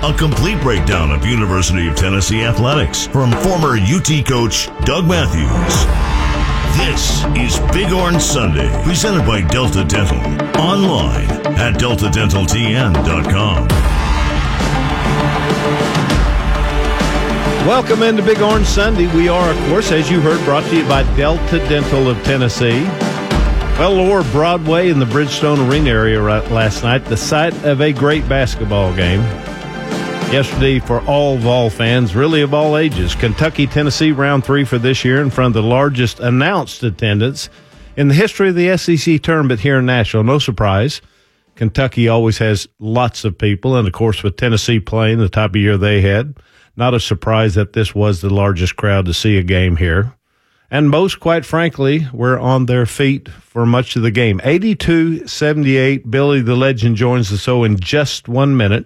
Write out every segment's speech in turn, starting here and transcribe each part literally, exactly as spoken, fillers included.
A complete breakdown of University of Tennessee athletics from former U T coach Doug Matthews. This is Big Orange Sunday, presented by Delta Dental. Online at delta dental t n dot com. Welcome into Big Orange Sunday. We are, of course, as you heard, brought to you by Delta Dental of Tennessee. Well, Lower Broadway in the Bridgestone Arena area right last night, the site of a great basketball game. Yesterday, for all Vol fans, really of all ages, Kentucky-Tennessee round three for this year in front of the largest announced attendance in the history of the S E C tournament here in Nashville. No surprise. Kentucky always has lots of people, and, of course, with Tennessee playing the type of year they had, not a surprise that this was the largest crowd to see a game here. And most, quite frankly, were on their feet for much of the game. eighty-two seventy-eight, Billy the Legend joins the show in just one minute.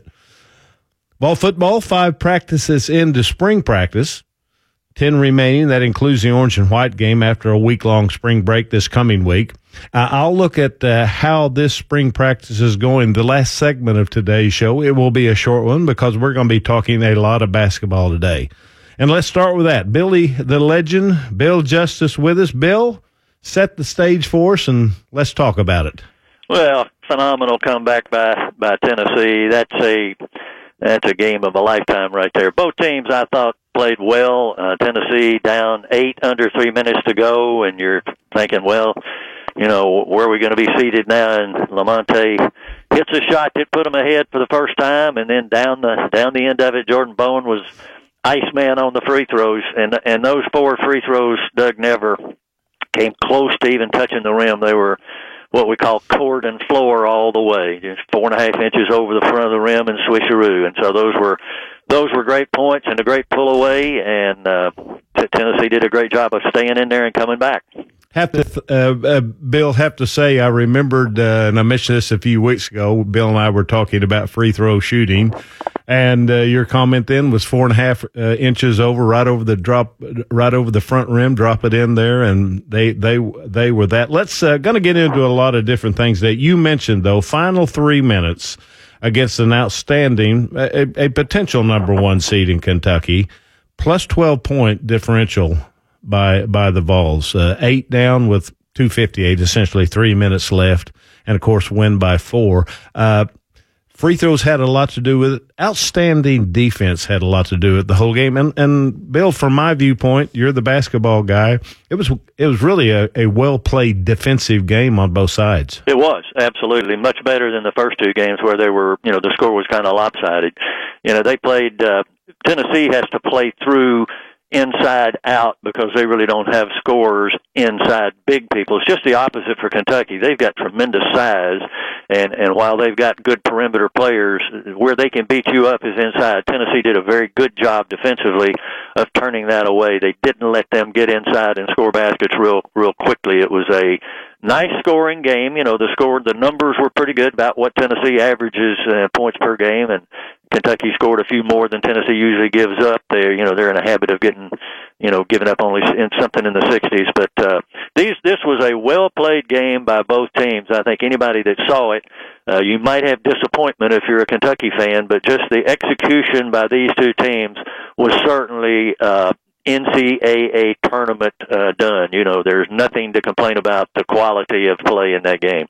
Ball football, five practices into spring practice, ten remaining. That includes the orange and white game after a week-long spring break this coming week. Uh, I'll look at uh, how this spring practice is going. The last segment of today's show, it will be a short one because we're going to be talking a lot of basketball today. And let's start with that. Billy the Legend, Bill Justice with us. Bill, set the stage for us and let's talk about it. Well, phenomenal comeback by, by Tennessee. That's a... That's a game of a lifetime right there. Both teams, I thought, played well. Uh, Tennessee down eight under three minutes to go, and you're thinking, well, you know, where are we going to be seated now? And Lamonte hits a shot that put them ahead for the first time, and then down the down the end of it, Jordan Bowen was Iceman on the free throws, and and those four free throws, Doug, never came close to even touching the rim. They were what we call court and floor all the way, just four and a half inches over the front of the rim and swisheroo. And so those were those were great points and a great pull away, and uh, Tennessee did a great job of staying in there and coming back. Have to, uh, uh, Bill, have to say, I remembered, uh, and I mentioned this a few weeks ago, Bill and I were talking about free throw shooting, and uh, your comment then was four and a half uh, inches over, right over the drop, right over the front rim, drop it in there, and they they they were that. Let's uh, going to get into a lot of different things that you mentioned, though. Final three minutes against an outstanding, a, a potential number one seed in Kentucky, plus twelve point differential by by the Vols. Uh, eight down with two fifty-eight, essentially three minutes left, and, of course, win by four. Uh, free throws had a lot to do with it. Outstanding defense had a lot to do with the whole game. And, and Bill, from my viewpoint, you're the basketball guy. It was it was really a, a well-played defensive game on both sides. It was, absolutely. Much better than the first two games where they were, you know, the score was kind of lopsided. You know, they played, uh, Tennessee has to play through inside out because they really don't have scorers inside big people. It's just the opposite for Kentucky. They've got tremendous size, and, and while they've got good perimeter players, where they can beat you up is inside. Tennessee did a very good job defensively of turning that away. They didn't let them get inside and score baskets real real quickly. It was a nice scoring game. You know, the score, the numbers were pretty good, about what Tennessee averages uh, points per game, and Kentucky scored a few more than Tennessee usually gives up. They're, you know, they're in a habit of getting, you know, giving up only in something in the sixties. But uh, these, this was a well-played game by both teams. I think anybody that saw it, uh, you might have disappointment if you're a Kentucky fan, but just the execution by these two teams was certainly uh, N C double A tournament uh, done. You know, there's nothing to complain about the quality of play in that game.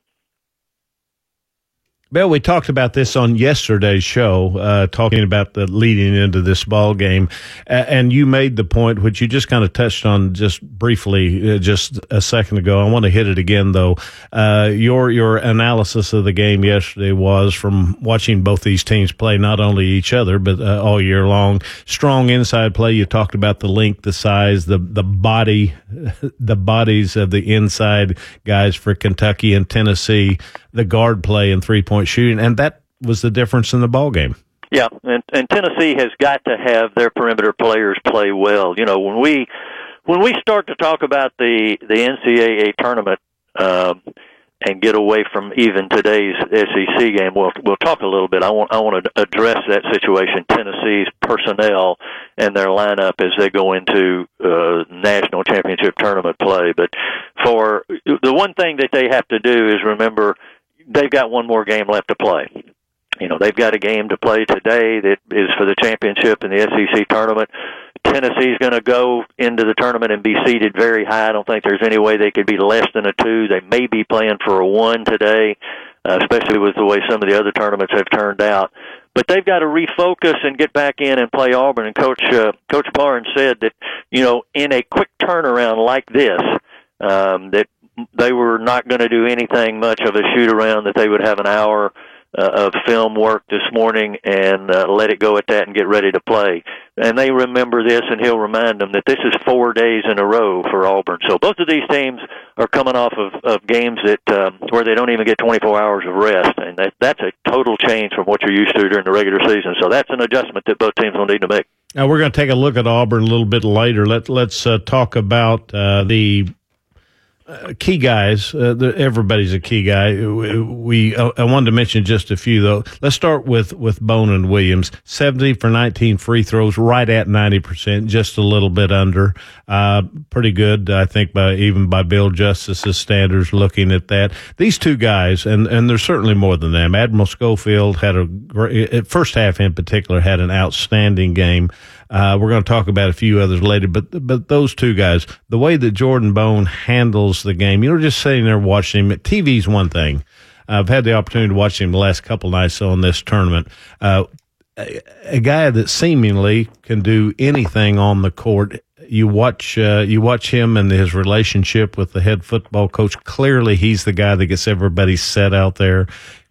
Bill, we talked about this on yesterday's show, uh, talking about the leading into this ball game, uh, and you made the point, which you just kind of touched on just briefly, uh, just a second ago. I want to hit it again, though. Uh, your your analysis of the game yesterday was from watching both these teams play, not only each other but uh, all year long. Strong inside play. You talked about the length, the size, the the body, the bodies of the inside guys for Kentucky and Tennessee. The guard play and three-point shooting, and that was the difference in the ball game. Yeah, and, and Tennessee has got to have their perimeter players play well. You know, when we when we start to talk about the, the N C double A tournament um, and get away from even today's S E C game, we'll we'll talk a little bit. I want I want to address that situation, Tennessee's personnel and their lineup as they go into uh, national championship tournament play. But for the one thing that they have to do is remember, they've got one more game left to play. You know, they've got a game to play today that is for the championship in the S E C tournament. Tennessee's going to go into the tournament and be seeded very high. I don't think there's any way they could be less than a two. They may be playing for a one today, uh, especially with the way some of the other tournaments have turned out. But they've got to refocus and get back in and play Auburn. And Coach uh, Coach Barnes said that, you know, in a quick turnaround like this, um, that they were not going to do anything much of a shoot-around, that they would have an hour Uh, of film work this morning and uh, let it go at that and get ready to play. And they remember this, and he'll remind them that this is four days in a row for Auburn. So both of these teams are coming off of, of games that um, where they don't even get twenty-four hours of rest, and that, that's a total change from what you're used to during the regular season. So that's an adjustment that both teams will need to make. Now we're going to take a look at Auburn a little bit later. Let, let's uh, talk about uh, the Uh, key guys. Uh, the, everybody's a key guy. We uh, I wanted to mention just a few, though. Let's start with, with Bonin Williams. seventy for nineteen free throws, right at ninety percent, just a little bit under. Uh, pretty good, I think, by even by Bill Justice's standards, looking at that. These two guys, and, and there's certainly more than them. Admiral Schofield had a great, first half in particular, had an outstanding game. Uh, we're going to talk about a few others later, but but those two guys, the way that Jordan Bone handles the game, you know, just sitting there watching him. T V's one thing. I've had the opportunity to watch him the last couple nights on this tournament. Uh, a, a guy that seemingly can do anything on the court. You watch uh, you watch him and his relationship with the head football coach. Clearly, he's the guy that gets everybody set out there.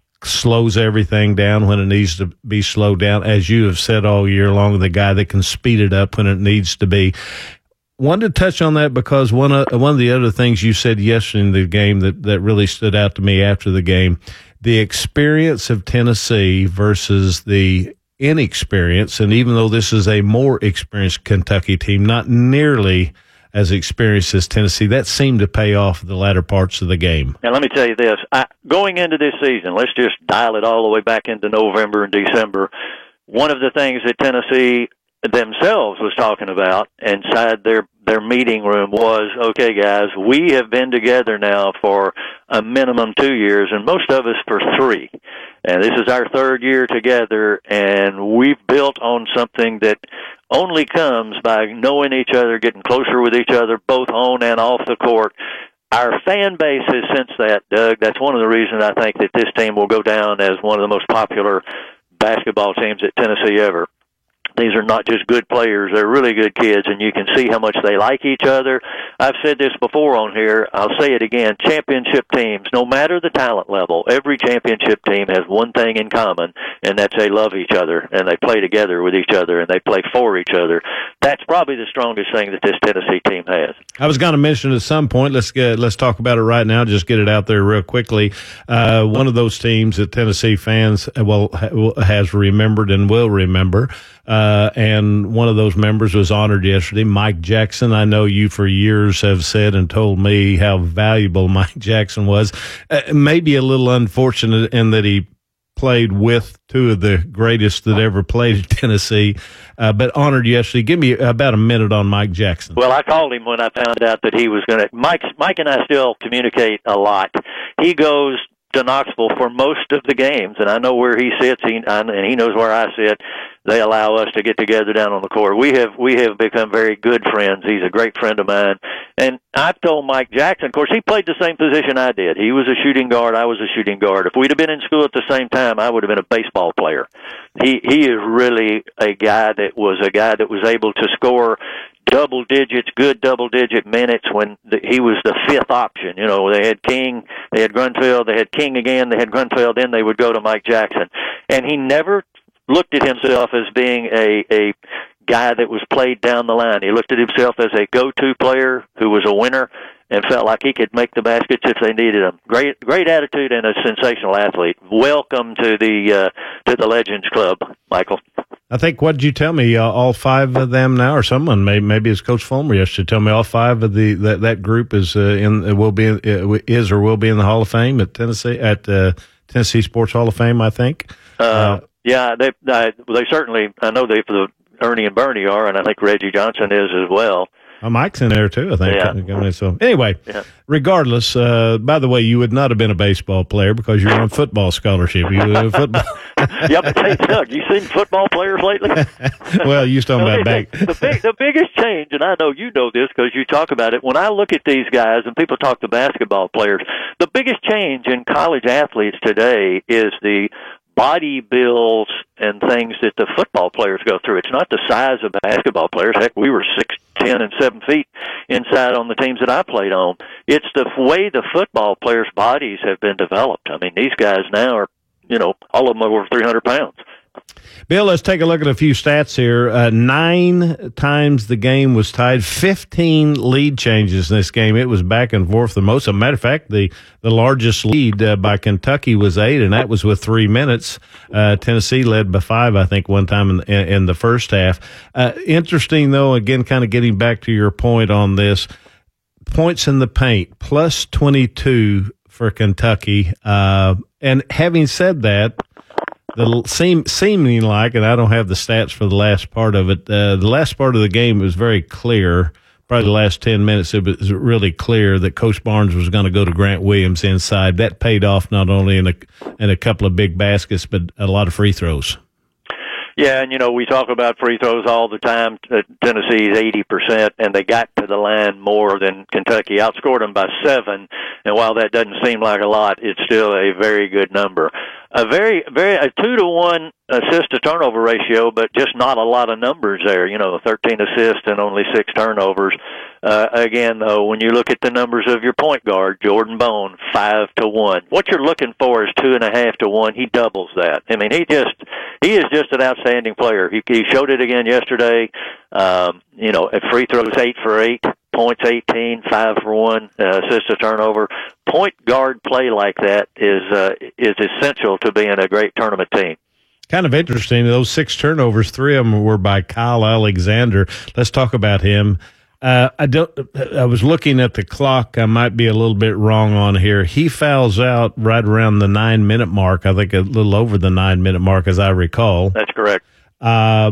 Slows everything down when it needs to be slowed down. As you have said all year long, the guy that can speed it up when it needs to be. Wanted to touch on that because one of, one of the other things you said yesterday in the game that, that really stood out to me after the game, the experience of Tennessee versus the inexperience, and even though this is a more experienced Kentucky team, not nearly as experienced as Tennessee, that seemed to pay off the latter parts of the game. And let me tell you this, I, going into this season, let's just dial it all the way back into November and December, one of the things that Tennessee themselves was talking about inside their, their meeting room was, okay, guys, we have been together now for a minimum two years, and most of us for three. And this is our third year together, and we've built on something that only comes by knowing each other, getting closer with each other, both on and off the court. Our fan base has sensed that, Doug. That's one of the reasons I think that this team will go down as one of the most popular basketball teams at Tennessee ever. These are not just good players. They're really good kids, and you can see how much they like each other. I've said this before on here. I'll say it again. Championship teams, no matter the talent level, every championship team has one thing in common, and that's they love each other, and they play together with each other, and they play for each other. That's probably the strongest thing that this Tennessee team has. I was going to mention at some point, let's get, let's talk about it right now, just get it out there real quickly. Uh, one of those teams that Tennessee fans well has remembered and will remember, Uh, and one of those members was honored yesterday, Mike Jackson. I know you for years have said and told me how valuable Mike Jackson was. Uh, maybe a little unfortunate in that he played with two of the greatest that ever played at Tennessee, uh, but honored yesterday. Give me about a minute on Mike Jackson. Well, I called him when I found out that he was going to. Mike, Mike and I still communicate a lot. He goes to Knoxville for most of the games, and I know where he sits, he, and he knows where I sit. They allow us to get together down on the court. We have we have become very good friends. He's a great friend of mine. And I've told Mike Jackson, of course, he played the same position I did. He was a shooting guard. I was a shooting guard. If we'd have been in school at the same time, I would have been a baseball player. He he is really a guy that was a guy that was able to score double digits, good double digit minutes when the, he was the fifth option. You know, they had King, they had Grunfeld, they had King again, they had Grunfeld, then they would go to Mike Jackson. And he never looked at himself as being a, a guy that was played down the line. He looked at himself as a go-to player who was a winner and felt like he could make the baskets if they needed them. Great, great attitude and a sensational athlete. Welcome to the uh, to the Legends Club, Michael. I think, what did you tell me? Uh, all five of them now, or someone maybe maybe it's Coach Fulmer yesterday. Tell me all five of the that, that group is uh, in will be uh, is or will be in the Hall of Fame at Tennessee at uh, Tennessee Sports Hall of Fame. I think. Uh, uh, yeah, they uh, they certainly. I know they for the Ernie and Bernie are, and I think Reggie Johnson is as well. Oh, Mike's in there too, I think. Yeah. So anyway, yeah. regardless, uh, by the way, you would not have been a baseball player because you're on football scholarship. You were football. Yeah, but hey, Doug, you seen football players lately? Well, you talking about back. the, big, the biggest change, and I know you know this because you talk about it, when I look at these guys and people talk to basketball players, the biggest change in college athletes today is the body builds and things that the football players go through. It's not the size of basketball players. Heck, we were six, ten, and seven feet inside on the teams that I played on. It's the way the football players' bodies have been developed. I mean, these guys now are, you know, all of them are over three hundred pounds. Bill, let's take a look at a few stats here. Uh, nine times the game was tied, fifteen lead changes in this game. It was back and forth the most. As a matter of fact, the, the largest lead uh, by Kentucky was eight, and that was with three minutes. Uh, Tennessee led by five, I think, one time in, in, in the first half. Uh, interesting, though, again, kind of getting back to your point on this, points in the paint, plus twenty-two for Kentucky. Uh, and having said that, The seem seeming like, and I don't have the stats for the last part of it. Uh, the last part of the game was very clear. Probably the last ten minutes, it was really clear that Coach Barnes was going to go to Grant Williams inside. That paid off not only in a in a couple of big baskets, but a lot of free throws. Yeah, and, you know, we talk about free throws all the time. Tennessee's eighty percent, and they got to the line more than Kentucky. Outscored them by seven, and while that doesn't seem like a lot, it's still a very good number. A very, very, a two to one assist to turnover ratio, but just not a lot of numbers there. You know, thirteen assists and only six turnovers. Uh, again, though, when you look at the numbers of your point guard, Jordan Bone, five to one. What you're looking for is two and a half to one. He doubles that. I mean, he just, he is just an outstanding player. He, he showed it again yesterday. Um, you know, at free throws, eight for eight. Points eighteen, five for one, uh, assist to turnover. Point guard play like that is uh, is essential to being a great tournament team. Kind of interesting. Those six turnovers, three of them were by Kyle Alexander. Let's talk about him. Uh, I don't. I was looking at the clock. I might be a little bit wrong on here. He fouls out right around the nine minute mark. I think a little over the nine minute mark, as I recall. That's correct. Uh,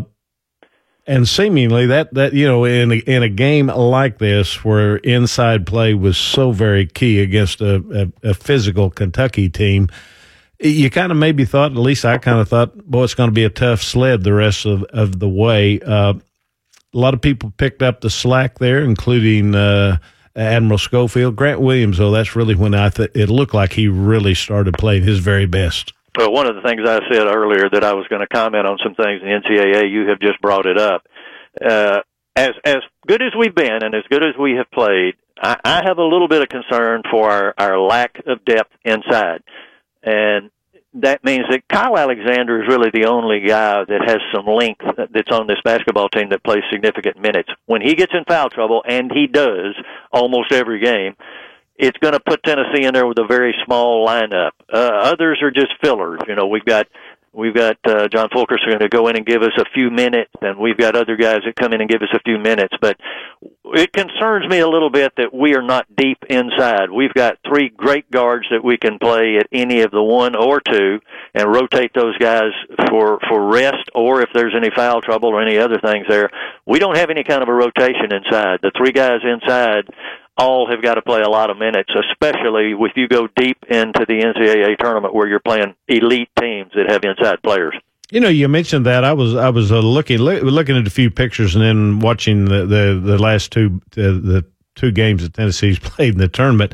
And seemingly that, that you know, in a, in a game like this where inside play was so very key against a, a, a physical Kentucky team, you kind of maybe thought, at least I kind of thought, boy, it's going to be a tough sled the rest of, of the way. Uh, a lot of people picked up the slack there, including uh, Admiral Schofield. Grant Williams, though, that's really when I th- it looked like he really started playing his very best. Well, one of the things I said earlier that I was going to comment on some things in the N C double A, you have just brought it up. Uh, as as good as we've been and as good as we have played, I, I have a little bit of concern for our, our lack of depth inside. And that means that Kyle Alexander is really the only guy that has some length that's on this basketball team that plays significant minutes. When he gets in foul trouble, and he does almost every game, it's going to put Tennessee in there with a very small lineup. Uh, others are just fillers. You know, we've got we've got uh, John Fulkerson going to go in and give us a few minutes, and we've got other guys that come in and give us a few minutes. But it concerns me a little bit that we are not deep inside. We've got three great guards that we can play at any of the one or two and rotate those guys for, for rest or if there's any foul trouble or any other things there. We don't have any kind of a rotation inside. The three guys inside all have got to play a lot of minutes, especially if you go deep into the N C double A tournament where you're playing elite teams that have inside players. You know, you mentioned that. I was I was uh, looking looking at a few pictures and then watching the the, the last two uh, the two games that Tennessee's played in the tournament.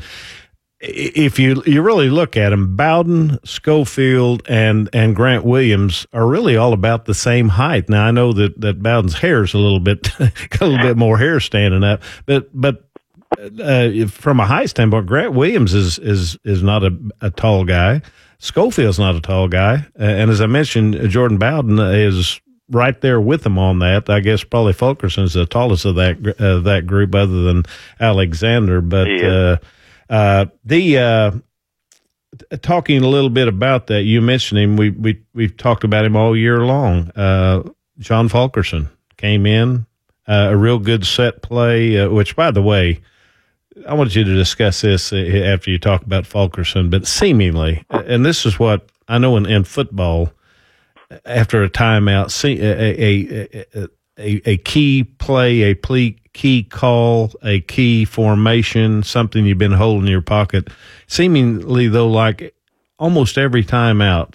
If you you really look at them, Bowden, Schofield, and and Grant Williams are really all about the same height. Now I know that that Bowden's hair is a little bit got a little bit more hair standing up, but but. Uh, from a height standpoint, Grant Williams is is is not a, a tall guy. Schofield's not a tall guy, uh, and as I mentioned, Jordan Bowden is right there with him on that. I guess probably Fulkerson's the tallest of that uh, that group, other than Alexander. But uh, uh, the uh, talking a little bit about that, you mentioned him. We we we've talked about him all year long. Uh, John Fulkerson came in, uh, a real good set play. Uh, which, by the way, I want you to discuss this after you talk about Fulkerson, but seemingly, and this is what I know in, in football, after a timeout, see, a, a, a, a, a key play, a plea, key call, a key formation, something you've been holding in your pocket. Seemingly, though, like almost every time out,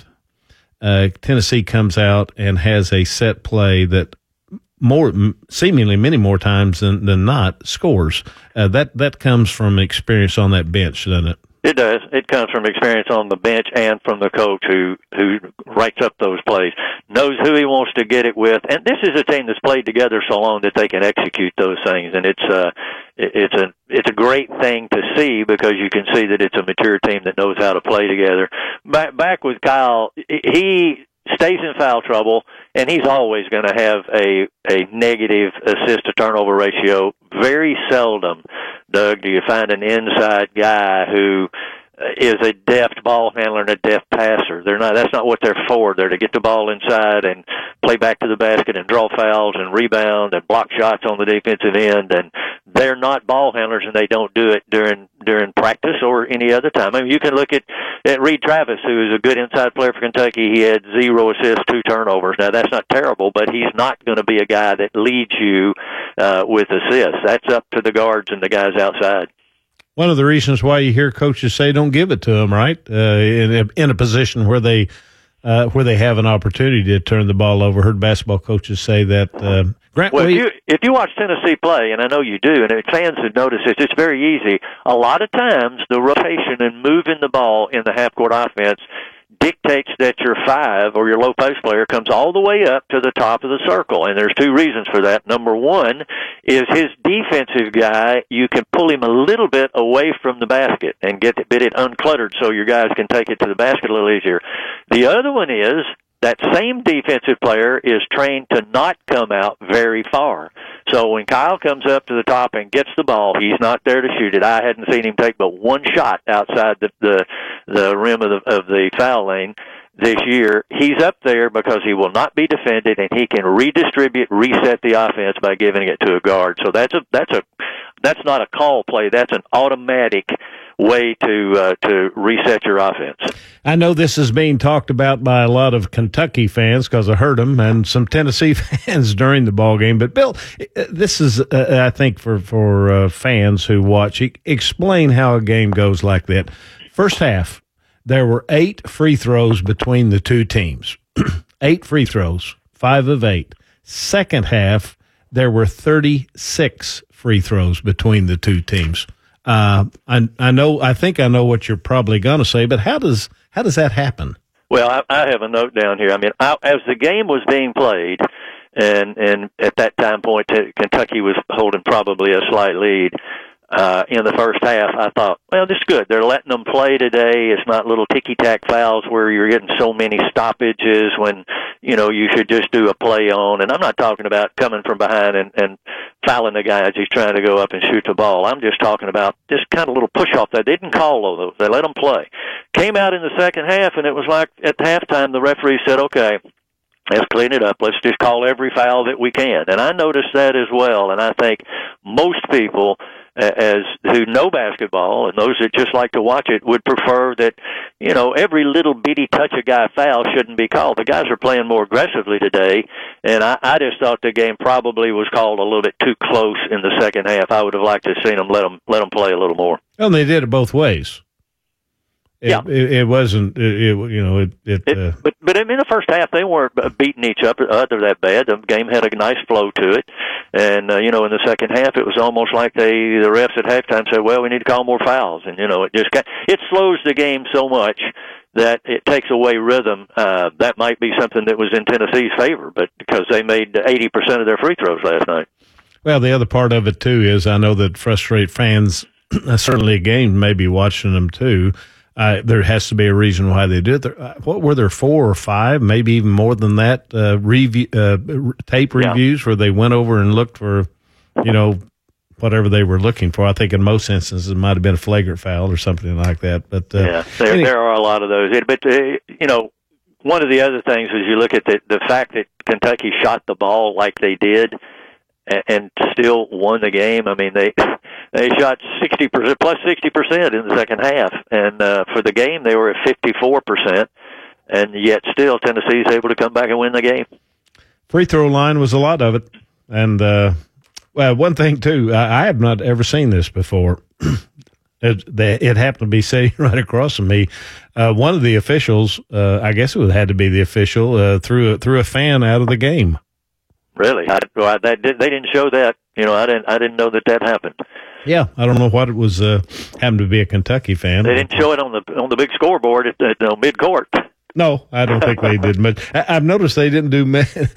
uh, Tennessee comes out and has a set play that more seemingly many more times than, than not scores. Uh, that that comes from experience on that bench, doesn't it? It does. It comes from experience on the bench and from the coach who who writes up those plays, knows who he wants to get it with, and this is a team that's played together so long that they can execute those things, and it's uh it's a it's a great thing to see because you can see that it's a mature team that knows how to play together. Back back with Kyle, he stays in foul trouble, and he's always going to have a a negative assist to turnover ratio. Very seldom, Doug, do you find an inside guy who is a deft ball handler and a deft passer. They're not. That's not what they're for. They're to get the ball inside and play back to the basket and draw fouls and rebound and block shots on the defensive end. And they're not ball handlers, and they don't do it during during practice or any other time. I mean, you can look at, at Reed Travis, who is a good inside player for Kentucky. He had zero assists, two turnovers. Now, that's not terrible, but he's not going to be a guy that leads you uh, with assists. That's up to the guards and the guys outside. One of the reasons why you hear coaches say don't give it to them, right? Uh, in, a, in a position where they uh, where they have an opportunity to turn the ball over. Heard basketball coaches say that. Uh, Grant, well, if you, if you watch Tennessee play, and I know you do, and fans have noticed this, it's very easy. A lot of times the rotation and moving the ball in the half-court offense dictates that your five or your low post player comes all the way up to the top of the circle. And there's two reasons for that. Number one is his defensive guy, you can pull him a little bit away from the basket and get it, get it uncluttered so your guys can take it to the basket a little easier. The other one is that same defensive player is trained to not come out very far. So when Kyle comes up to the top and gets the ball, he's not there to shoot it. I hadn't seen him take but one shot outside the the, the rim of the, of the foul lane this year. He's up there because he will not be defended, and he can redistribute, reset the offense by giving it to a guard. So that's a that's a that's not a call play. That's an automatic way to uh, to reset your offense. I know this is being talked about by a lot of Kentucky fans because I heard them, and some Tennessee fans during the ball game. But Bill, this is uh, I think for for uh, fans who watch, explain how a game goes like that. First half, there were eight free throws between the two teams. Eight free throws, five of eight. Second half, there were thirty-six free throws between the two teams. Uh, I, I know. I think I know what you're probably going to say, but how does how does that happen? Well, I, I have a note down here. I mean, I, as the game was being played, and and at that time point, Kentucky was holding probably a slight lead. Uh, in the first half, I thought, well, this is good. They're letting them play today. It's not little ticky-tack fouls where you're getting so many stoppages when, you know, you should just do a play on. And I'm not talking about coming from behind and, and fouling the guy as he's trying to go up and shoot the ball. I'm just talking about just kind of little push-off. They didn't call all those. They let them play. Came out in the second half, and it was like at halftime the referee said, okay, let's clean it up. Let's just call every foul that we can. And I noticed that as well. And I think most people as who know basketball and those that just like to watch it would prefer that, you know, every little bitty touch a guy foul shouldn't be called. The guys are playing more aggressively today, and I, I just thought the game probably was called a little bit too close in the second half. I would have liked to have seen them let them, let them play a little more. Well, they did it both ways. It, yeah, it, it wasn't. It, it you know it. it, it uh, but but in the first half they weren't beating each other other that bad. The game had a nice flow to it, and uh, you know in the second half it was almost like they the refs at halftime said, "Well, we need to call more fouls," and you know it just got, it slows the game so much that it takes away rhythm. Uh, that might be something that was in Tennessee's favor, but because they made eighty percent of their free throws last night. Well, the other part of it too is I know that frustrate fans. Certainly, a game maybe watching them too. Uh, there has to be a reason why they did it. Uh, what were there, four or five, maybe even more than that, uh, review, uh, tape reviews yeah. where they went over and looked for, you know, whatever they were looking for. I think in most instances it might have been a flagrant foul or something like that. But uh, yeah, there, anyway. there are a lot of those. But, uh, you know, one of the other things is you look at the, the fact that Kentucky shot the ball like they did and, and still won the game. I mean, they... They shot sixty percent, plus sixty percent in the second half, and uh, for the game they were at fifty-four percent, and yet still Tennessee's able to come back and win the game. Free throw line was a lot of it. and uh, well, one thing too, I, I have not ever seen this before. it, it happened to be sitting right across from me. Uh, one of the officials, uh, I guess it would, had to be the official, uh, threw a, threw a fan out of the game. Really? I, well, that did, they didn't show that. You know, I didn't. I didn't know that that happened. Yeah, I don't know what it was. Uh, happened to be a Kentucky fan. They didn't show it on the on the big scoreboard at, at, at mid court. No, I don't think they did much. I've noticed they didn't do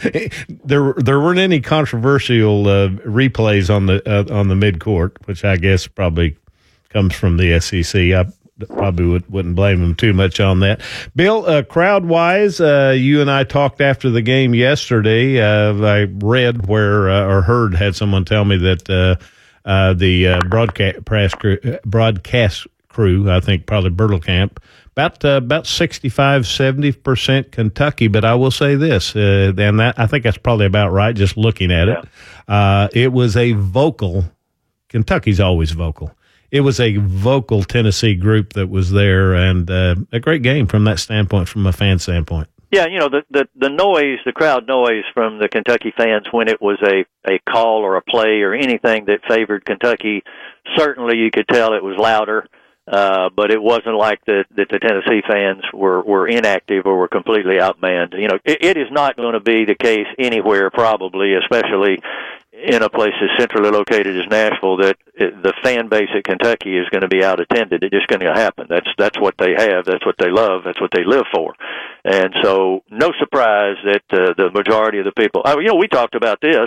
there. There weren't any controversial uh, replays on the uh, on the mid court, which I guess probably comes from the S E C. I probably would, wouldn't blame them too much on that. Bill, uh, crowd wise, uh, you and I talked after the game yesterday. Uh, I read where uh, or heard had someone tell me that uh, uh, the uh, broadcast broadcast crew, I think probably Bertelkamp, about uh, about sixty-five, seventy percent Kentucky. But I will say this, uh, and that I think that's probably about right, just looking at it. Uh, it was a vocal, Kentucky's always vocal. It was a vocal Tennessee group that was there, and uh, a great game from that standpoint, from a fan standpoint. Yeah, you know, the, the, the noise, the crowd noise from the Kentucky fans when it was a, a call or a play or anything that favored Kentucky, certainly you could tell it was louder. Uh, but it wasn't like the, that the Tennessee fans were, were inactive or were completely outmanned. You know, it, it is not going to be the case anywhere, probably, especially in a place as centrally located as Nashville, that it, the fan base at Kentucky is going to be out-attended. It's just going to happen. That's that's what they have. That's what they love. That's what they live for. And so, no surprise that uh, the majority of the people. I, you know, we talked about this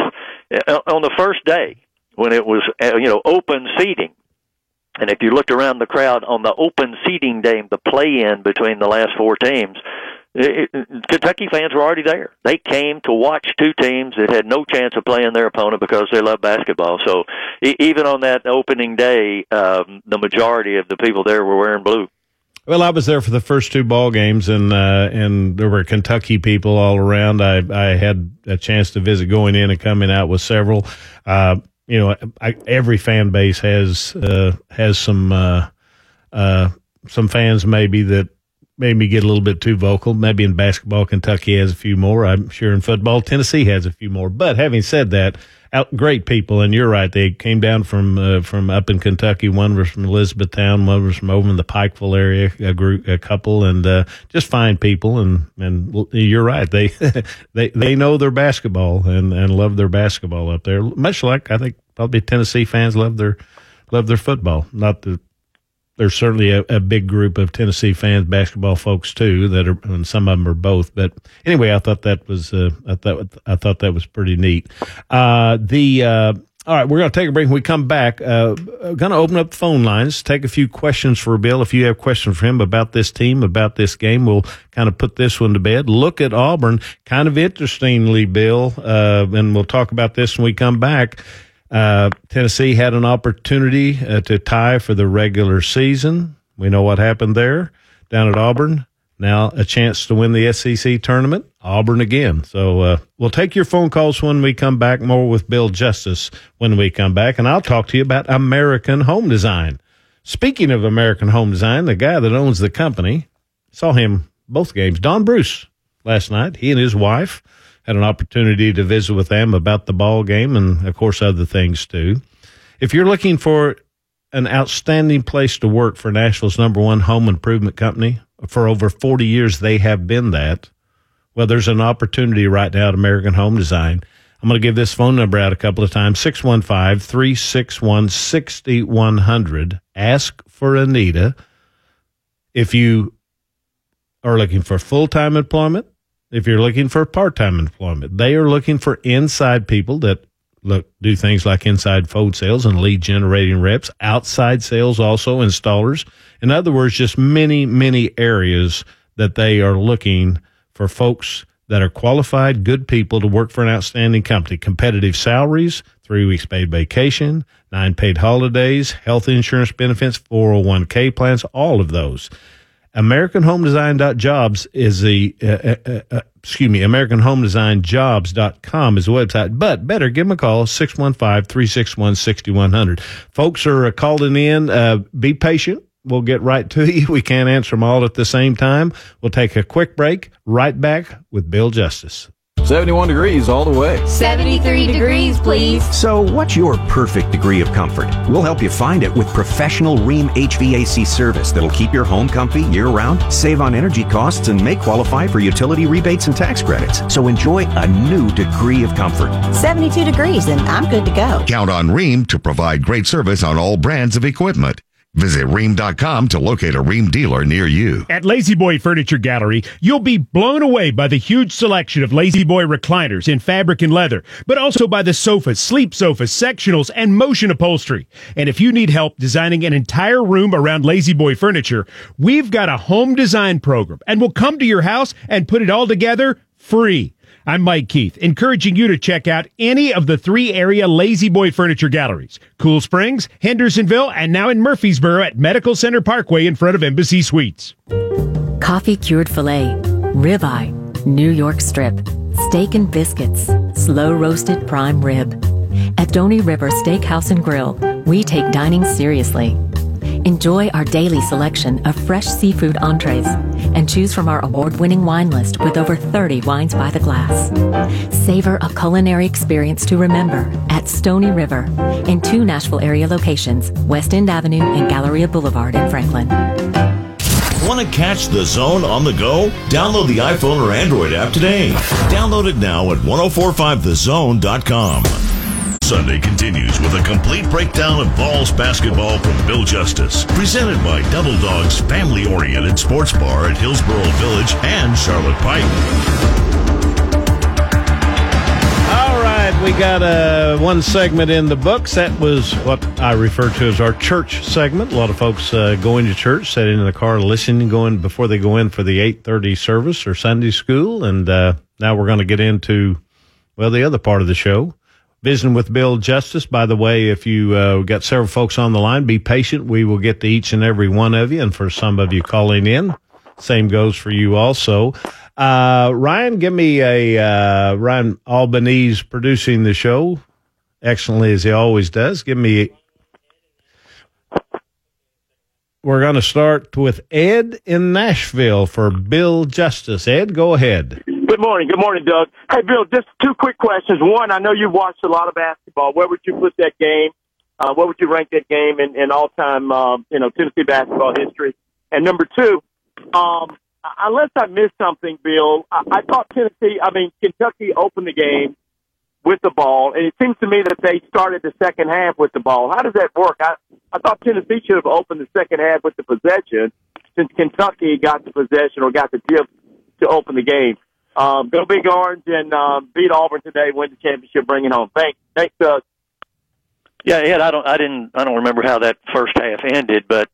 on the first day when it was, you know, open seating. And if you looked around the crowd on the open seating day, the play-in between the last four teams, it, it, Kentucky fans were already there. They came to watch two teams that had no chance of playing their opponent because they love basketball. So e- even on that opening day, um, the majority of the people there were wearing blue. Well, I was there for the first two ball games, and uh, and there were Kentucky people all around. I, I had a chance to visit going in and coming out with several. Uh, You know, I, every fan base has uh, has some uh, uh, some fans maybe that maybe get a little bit too vocal. Maybe in basketball, Kentucky has a few more. I'm sure in football, Tennessee has a few more. But having said that, out, great people, and you're right. They came down from uh, from up in Kentucky. One was from Elizabethtown, one was from over in the Pikeville area. A group, a couple, and uh, just fine people. And and you're right. They they they know their basketball and, and love their basketball up there. Much like I think probably Tennessee fans love their love their football. Not that there's certainly a, a big group of Tennessee fans, basketball folks too, that are, and some of them are both. But anyway, I thought that was, uh, I thought, I thought that was pretty neat. Uh, the, uh, all right, we're going to take a break. When we come back, uh, going to open up the phone lines, take a few questions for Bill. If you have questions for him about this team, about this game, we'll kind of put this one to bed. Look at Auburn. Kind of interestingly, Bill, uh, and we'll talk about this when we come back. Uh, Tennessee had an opportunity uh, to tie for the regular season. We know what happened there down at Auburn. Now a chance to win the S E C tournament. Auburn again. So uh, we'll take your phone calls when we come back. More with Bill Justice when we come back. And I'll talk to you about American Home Design. Speaking of American Home Design, the guy that owns the company, saw him both games. Don Bruce last night. He and his wife had an opportunity to visit with them about the ball game and, of course, other things, too. If you're looking for an outstanding place to work for Nashville's number one home improvement company, for over forty years they have been that, well, there's an opportunity right now at American Home Design. I'm going to give this phone number out a couple of times, six one five, three six one, six one zero zero. Ask for Anita. If you are looking for full-time employment, if you're looking for part-time employment, they are looking for inside people that look do things like inside phone sales and lead generating reps, outside sales also, installers. In other words, just many, many areas that they are looking for folks that are qualified, good people to work for an outstanding company. Competitive salaries, three weeks paid vacation, nine paid holidays, health insurance benefits, four oh one k plans, all of those. American Home Design dot jobs is the, uh, uh, uh, excuse me, American Home Design Jobs dot com is the website. But better, give them a call, six one five, three six one, six one zero zero. Folks are uh, calling in. Uh, be patient. We'll get right to you. We can't answer them all at the same time. We'll take a quick break. Right back with Bill Justice. seventy-one degrees all the way. seventy-three degrees, please. So what's your perfect degree of comfort? We'll help you find it with professional Rheem H V A C service that'll keep your home comfy year-round, save on energy costs, and may qualify for utility rebates and tax credits. So enjoy a new degree of comfort. seventy-two degrees, and I'm good to go. Count on Rheem to provide great service on all brands of equipment. Visit Rheem dot com to locate a Rheem dealer near you. At Lazy Boy Furniture Gallery, you'll be blown away by the huge selection of Lazy Boy recliners in fabric and leather, but also by the sofas, sleep sofas, sectionals, and motion upholstery. And if you need help designing an entire room around Lazy Boy furniture, we've got a home design program, and we'll come to your house and put it all together free. I'm Mike Keith, encouraging you to check out any of the three area Lazy Boy Furniture Galleries: Cool Springs, Hendersonville, and now in Murfreesboro at Medical Center Parkway in front of Embassy Suites. Coffee cured filet, ribeye, New York strip, steak and biscuits, slow roasted prime rib. At Stony River Steakhouse and Grill, we take dining seriously. Enjoy our daily selection of fresh seafood entrees and choose from our award-winning wine list with over thirty wines by the glass. Savor a culinary experience to remember at Stony River in two Nashville area locations, West End Avenue and Galleria Boulevard in Franklin. Want to catch The Zone on the go? Download the iPhone or Android app today. Download it now at ten forty-five the zone dot com. Sunday continues with a complete breakdown of Vols basketball from Bill Justice. Presented by Double Dog's family-oriented sports bar at Hillsboro Village and Charlotte Pike. All right, we got uh, one segment in the books. That was what I refer to as our church segment. A lot of folks uh, going to church, sitting in the car, listening, going before they go in for the eight thirty service or Sunday school. And uh, now we're going to get into, well, the other part of the show. Visiting with Bill Justice. By the way, if you uh, got several folks on the line, be patient. We will get to each and every one of you. And for some of you calling in, same goes for you also. Uh, Ryan, give me a, uh, Ryan Albanese producing the show excellently as he always does. Give me, we're going to start with Ed in Nashville for Bill Justice. Ed, go ahead. Good morning. Good morning, Doug. Hey, Bill, just two quick questions. One, I know you've watched a lot of basketball. Where would you put that game? Uh, what would you rank that game in, in all-time, uh, you know, Tennessee basketball history? And number two, um, unless I missed something, Bill, I, I thought Tennessee, I mean, Kentucky opened the game with the ball, and it seems to me that they started the second half with the ball. How does that work? I, I thought Tennessee should have opened the second half with the possession since Kentucky got the possession or got the tip to open the game. Um, go Big Orange and um, beat Auburn today, win the championship, bring it home. Thanks, thanks, Doug. Yeah, Ed, I don't, I didn't, I don't remember how that first half ended, but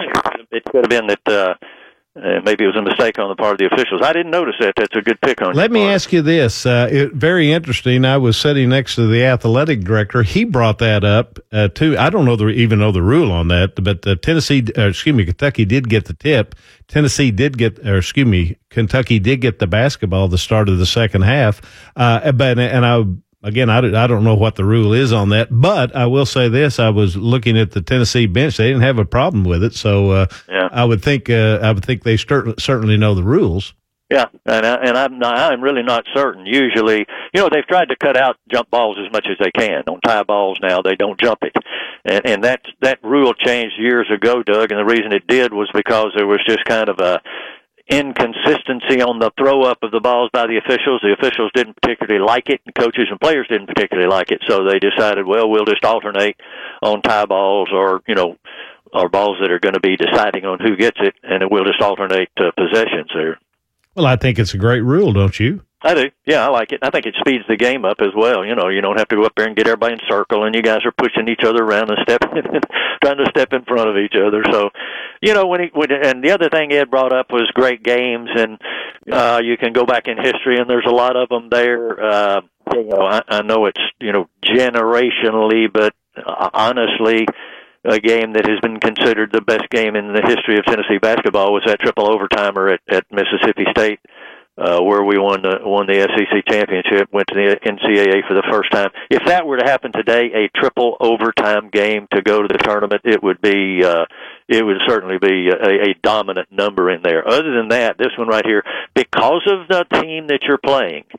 it could have been that uh, uh, maybe it was a mistake on the part of the officials. I didn't notice that. That's a good pick on. Let me part. ask you this. Uh, it, very interesting. I was sitting next to the athletic director. He brought that up uh, too. I don't know the, even know the rule on that, but uh, Tennessee, uh, excuse me, Kentucky did get the tip. Tennessee did get, or excuse me, Kentucky did get the basketball at the start of the second half. Uh, but, and I, again, I, I don't know what the rule is on that, but I will say this. I was looking at the Tennessee bench. They didn't have a problem with it. So, uh, yeah. I would think, uh, I would think they start, certainly know the rules. Yeah, and I, and I'm not, I'm really not certain. Usually, you know, they've tried to cut out jump balls as much as they can. On tie balls now, they don't jump it, and and that that rule changed years ago, Doug. And the reason it did was because there was just kind of a inconsistency on the throw up of the balls by the officials. The officials didn't particularly like it, and coaches and players didn't particularly like it. So they decided, well, we'll just alternate on tie balls, or you know, or balls that are going to be deciding on who gets it, and we'll just alternate uh, possessions there. Well, I think it's a great rule, don't you? I do. Yeah, I like it. I think it speeds the game up as well. You know, you don't have to go up there and get everybody in circle, and you guys are pushing each other around and stepping, trying to step in front of each other. So, you know, when he, when, and the other thing Ed brought up was great games, and uh, you can go back in history, and there's a lot of them there. Uh, you know, I, I know it's, you know, generationally, but uh, honestly, a game that has been considered the best game in the history of Tennessee basketball was that triple overtimer at, at Mississippi State, uh, where we won the won the S E C championship, went to the N C double A for the first time. If that were to happen today, a triple overtime game to go to the tournament, it would be uh, it would certainly be a, a dominant number in there. Other than that, this one right here, because of the team that you're playing,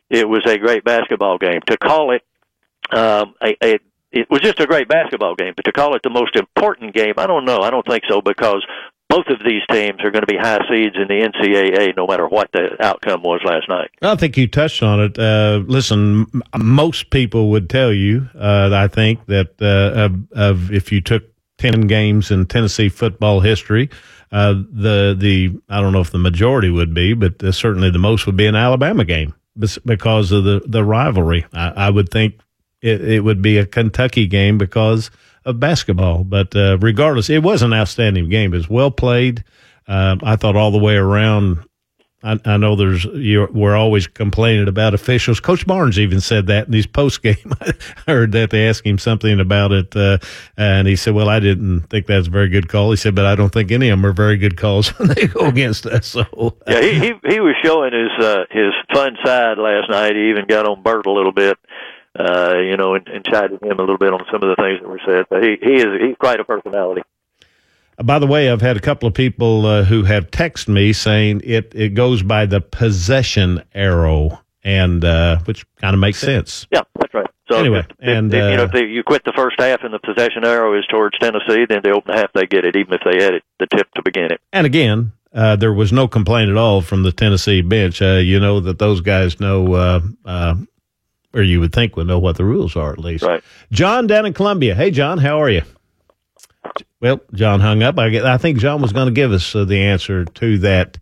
it was a great basketball game. To call it um, a, a it was just a great basketball game, but to call it the most important game, I don't know. I don't think so, because both of these teams are going to be high seeds in the N C double A no matter what the outcome was last night. I think you touched on it. Uh, listen, m- most people would tell you, uh, I think, that uh, of, of if you took ten games in Tennessee football history, uh, the, the I don't know if the majority would be, but uh, certainly the most would be an Alabama game because of the, the rivalry. I, I would think it, it would be a Kentucky game because of basketball. But uh, regardless, it was an outstanding game. It was well played. Um, I thought all the way around. I, I know there's you're, we're always complaining about officials. Coach Barnes even said that in his post game. I heard that they asked him something about it, uh, and he said, "Well, I didn't think that's a very good call." He said, "But I don't think any of them are very good calls when they go against us." So yeah, he he, he was showing his uh, his fun side last night. He even got on Bert a little bit. Uh, you know, and, and chided him a little bit on some of the things that were said. But he, he is he's quite a personality. By the way, I've had a couple of people uh, who have texted me saying it, it goes by the possession arrow, and uh, which kind of makes sense. Yeah, that's right. So anyway, if, and if, uh, you know, if they, you quit the first half and the possession arrow is towards Tennessee, then they open the half, they get it, even if they had it the tip to begin it. And again, uh, there was no complaint at all from the Tennessee bench. Uh, you know that those guys know. Uh, uh, Or you would think would know what the rules are, at least. Right. John down in Columbia. Hey, John, how are you? Well, John hung up. I, I think John was going to give us uh, the answer to that.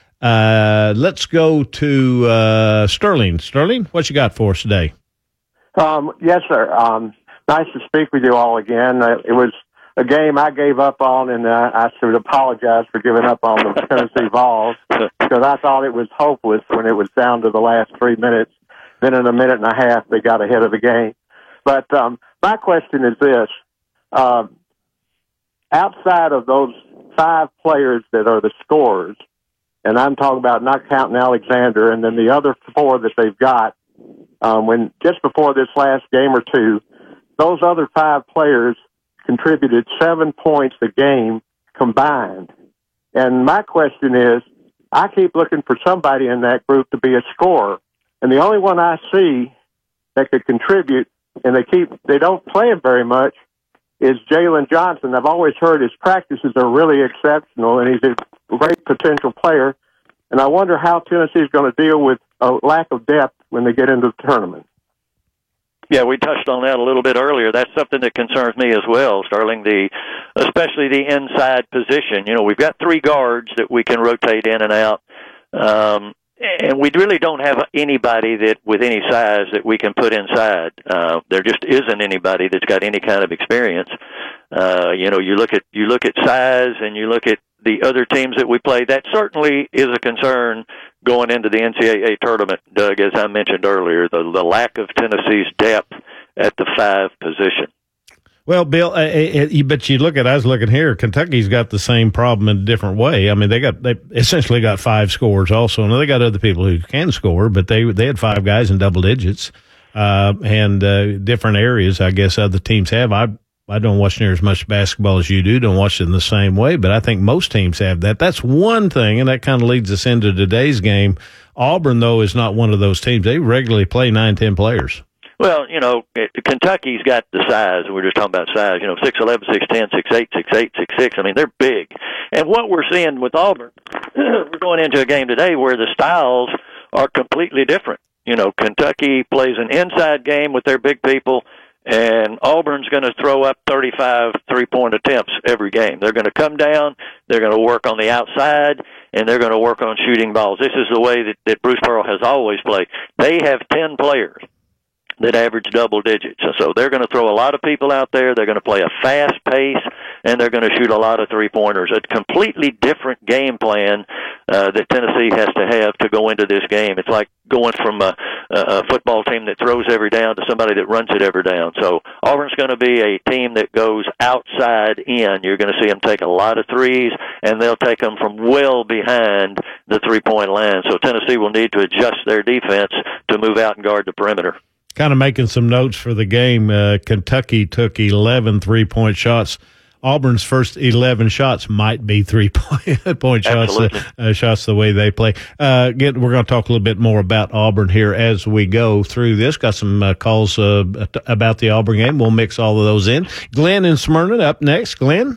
Uh, let's go to uh, Sterling. Sterling, what you got for us today? Um, yes, sir. Um, nice to speak with you all again. Uh, it was a game I gave up on, and uh, I should apologize for giving up on the Tennessee Vols, because I thought it was hopeless when it was down to the last three minutes. Then in a minute and a half, they got ahead of the game. But um, my question is this. Um, outside of those five players that are the scorers, and I'm talking about not counting Alexander, and then the other four that they've got, um, when just before this last game or two, those other five players contributed seven points a game combined. And my question is, I keep looking for somebody in that group to be a scorer. And the only one I see that could contribute, and they keep they don't play him very much, is Jalen Johnson. I've always heard his practices are really exceptional, and he's a great potential player. And I wonder how Tennessee is going to deal with a lack of depth when they get into the tournament. Yeah, we touched on that a little bit earlier. That's something that concerns me as well, Sterling, the especially the inside position. You know, we've got three guards that we can rotate in and out. Um And we really don't have anybody that with any size that we can put inside. Uh, there just isn't anybody that's got any kind of experience. Uh, you know, you look at you look at size and you look at the other teams that we play. That certainly is a concern going into the N C double A tournament, Doug, as I mentioned earlier, the, the lack of Tennessee's depth at the five position. Well, Bill, uh, it, it, but you look at, I was looking here, Kentucky's got the same problem in a different way. I mean, they got, they essentially got five scores also. Now, they got other people who can score, but they, they had five guys in double digits, uh, and, uh, different areas, I guess, other teams have. I, I don't watch near as much basketball as you do, don't watch it in the same way, but I think most teams have that. That's one thing, and that kind of leads us into today's game. Auburn, though, is not one of those teams. They regularly play nine, ten players. Well, you know, Kentucky's got the size. We're just talking about size. You know, six eleven, six ten, six eight, six eight, six six. I mean, they're big. And what we're seeing with Auburn, we're going into a game today where the styles are completely different. You know, Kentucky plays an inside game with their big people, and Auburn's going to throw up thirty-five three-point attempts every game. They're going to come down, they're going to work on the outside, and they're going to work on shooting balls. This is the way that, that Bruce Pearl has always played. They have ten players that average double digits. And so they're going to throw a lot of people out there. They're going to play a fast pace, and they're going to shoot a lot of three-pointers. A completely different game plan uh, that Tennessee has to have to go into this game. It's like going from a, a football team that throws every down to somebody that runs it every down. So Auburn's going to be a team that goes outside in. You're going to see them take a lot of threes, and they'll take them from well behind the three-point line. So Tennessee will need to adjust their defense to move out and guard the perimeter. Kind of making some notes for the game. Uh, Kentucky took eleven three-point shots. Auburn's first eleven shots might be three-point shots, uh, uh, shots the way they play. Uh, get, we're going to talk a little bit more about Auburn here as we go through this. Got some uh, calls uh, about the Auburn game. We'll mix all of those in. Glenn in Smyrna up next. Glenn?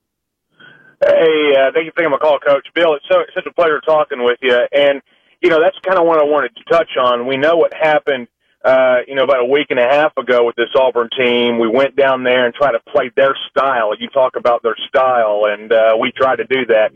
Hey, uh, thank you for taking my call, Coach. Bill, it's, so, it's such a pleasure talking with you. And, you know, that's kind of what I wanted to touch on. We know what happened, uh, you know, about a week and a half ago with this Auburn team. We went down there and tried to play their style. You talk about their style, and uh, we tried to do that.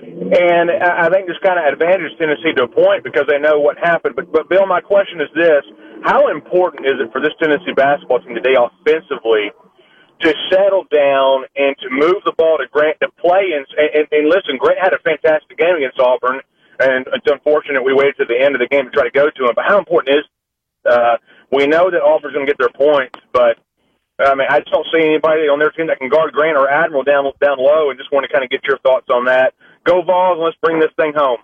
And I think this kind of advantages Tennessee to a point because they know what happened. But, but Bill, my question is this. How important is it for this Tennessee basketball team today offensively to settle down and to move the ball to Grant to play? And, and, and listen, Grant had a fantastic game against Auburn, and it's unfortunate we waited to the end of the game to try to go to him. But how important is uh, we know that Auburn's going to get their points, but I mean, I just don't see anybody on their team that can guard Grant or Admiral down down low, and just want to kind of get your thoughts on that. Go Vols, and let's bring this thing home.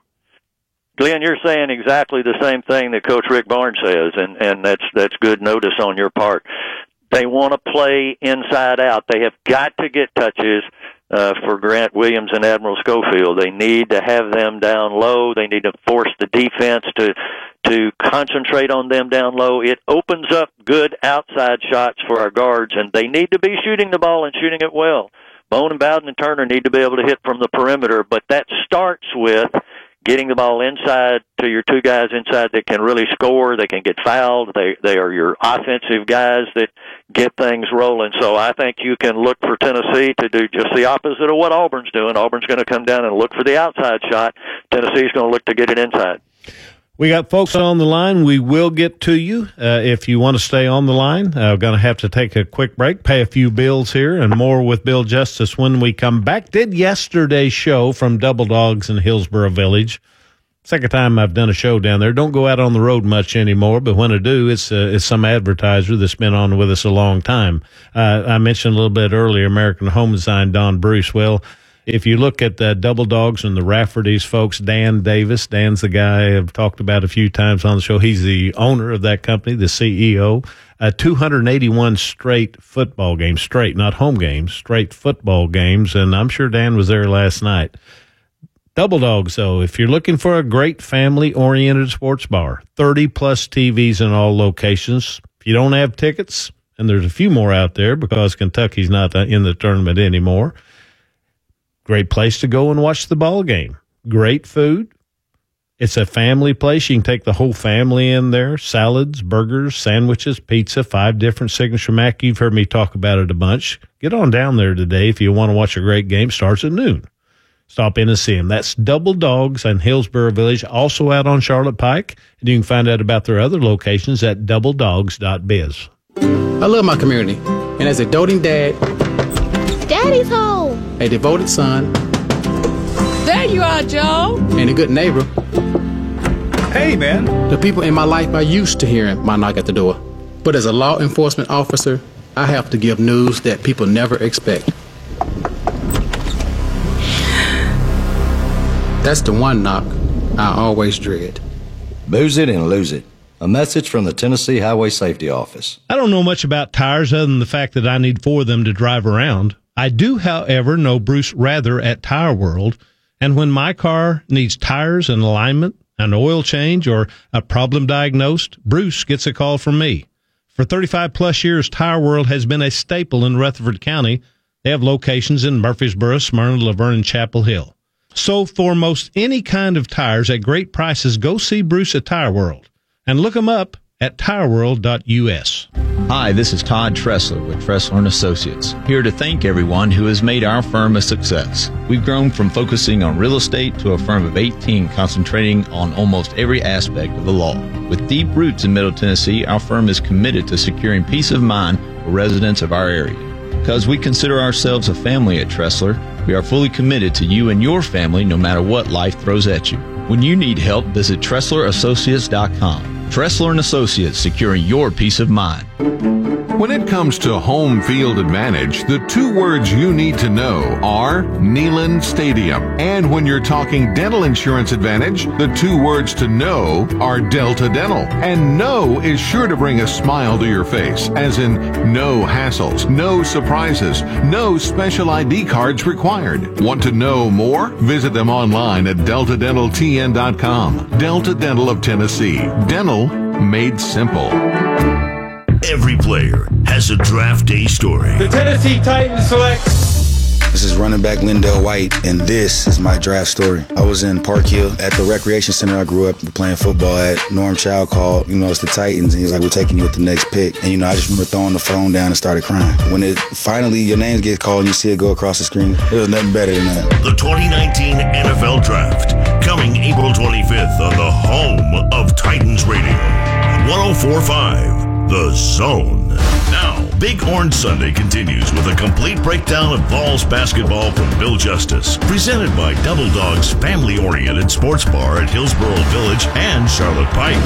Glenn, you're saying exactly the same thing that Coach Rick Barnes says, and, and that's that's good notice on your part. They want to play inside out. They have got to get touches uh, for Grant Williams and Admiral Schofield. They need to have them down low. They need to force the defense to to concentrate on them down low. It opens up good outside shots for our guards, and they need to be shooting the ball and shooting it well. Bone and Bowden and Turner need to be able to hit from the perimeter, but that starts with getting the ball inside to your two guys inside that can really score. They can get fouled. They they are your offensive guys that get things rolling. So I think you can look for Tennessee to do just the opposite of what Auburn's doing. Auburn's going to come down and look for the outside shot. Tennessee's going to look to get it inside. We got folks on the line. We will get to you uh, if you want to stay on the line. Uh, we're going to have to take a quick break, pay a few bills here, and more with Bill Justice when we come back. Did yesterday's show from Double Dogs in Hillsboro Village. Second time I've done a show down there. Don't go out on the road much anymore, but when I do, it's uh, it's some advertiser that's been on with us a long time. Uh, I mentioned a little bit earlier, American Home Design, Don Bruce. Well, if you look at the Double Dogs and the Rafferty's folks, Dan Davis, Dan's the guy I've talked about a few times on the show. He's the owner of that company, the C E O. Uh, two hundred eighty-one straight football games, straight, not home games, straight football games, and I'm sure Dan was there last night. Double Dogs, though, if you're looking for a great family-oriented sports bar, thirty-plus T Vs in all locations. If you don't have tickets, and there's a few more out there because Kentucky's not in the tournament anymore, great place to go and watch the ball game. Great food. It's a family place. You can take the whole family in there. Salads, burgers, sandwiches, pizza, five different Signature Mac. You've heard me talk about it a bunch. Get on down there today if you want to watch a great game. Starts at noon. Stop in and see them. That's Double Dogs in Hillsboro Village, also out on Charlotte Pike. And you can find out about their other locations at double dogs dot biz. I love my community. And as a doting dad, Daddy's home. A devoted son, There you are, Joe. And a good neighbor. Hey, man. The people in my life are used to hearing my knock at the door. But as a law enforcement officer, I have to give news that people never expect. That's the one knock I always dread. Booze it and lose it. A message from the Tennessee Highway Safety Office. I don't know much about tires other than the fact that I need four of them to drive around. I do, however, know Bruce Rather at Tire World, and when my car needs tires and alignment, an oil change, or a problem diagnosed, Bruce gets a call from me. For thirty-five plus years, Tire World has been a staple in Rutherford County. They have locations in Murfreesboro, Smyrna, Laverne, and Chapel Hill. So for most any kind of tires at great prices, go see Bruce at Tire World and look them up at tire world dot U S. Hi, this is Todd Tressler with Tressler and Associates, here to thank everyone who has made our firm a success. We've grown from focusing on real estate to a firm of eighteen concentrating on almost every aspect of the law. With deep roots in Middle Tennessee, our firm is committed to securing peace of mind for residents of our area. Because we consider ourselves a family at Tressler, we are fully committed to you and your family no matter what life throws at you. When you need help, visit Tressler Associates dot com. Tressler and Associates, securing your peace of mind. When it comes to home field advantage, the two words you need to know are Neyland Stadium. And when you're talking dental insurance advantage, the two words to know are Delta Dental. And no is sure to bring a smile to your face, as in no hassles, no surprises, no special I D cards required. Want to know more? Visit them online at delta dental t n dot com. Delta Dental of Tennessee. Dental made simple. Every player has a draft day story. The Tennessee Titans select. This is running back Lindell White, and this is my draft story. I was in Park Hill at the recreation center I grew up playing football at. Norm Child called, you know, it's the Titans, and he was like, we're taking you with the next pick. And, you know, I just remember throwing the phone down and started crying. When it finally, your name gets called and you see it go across the screen, there was nothing better than that. The twenty nineteen N F L Draft, coming April twenty-fifth on the home of Titans Radio. one oh four point five. The Zone. Now, Big Orange Sunday continues with a complete breakdown of Vols basketball from Bill Justice. Presented by Double Dog's family-oriented sports bar at Hillsboro Village and Charlotte Pike.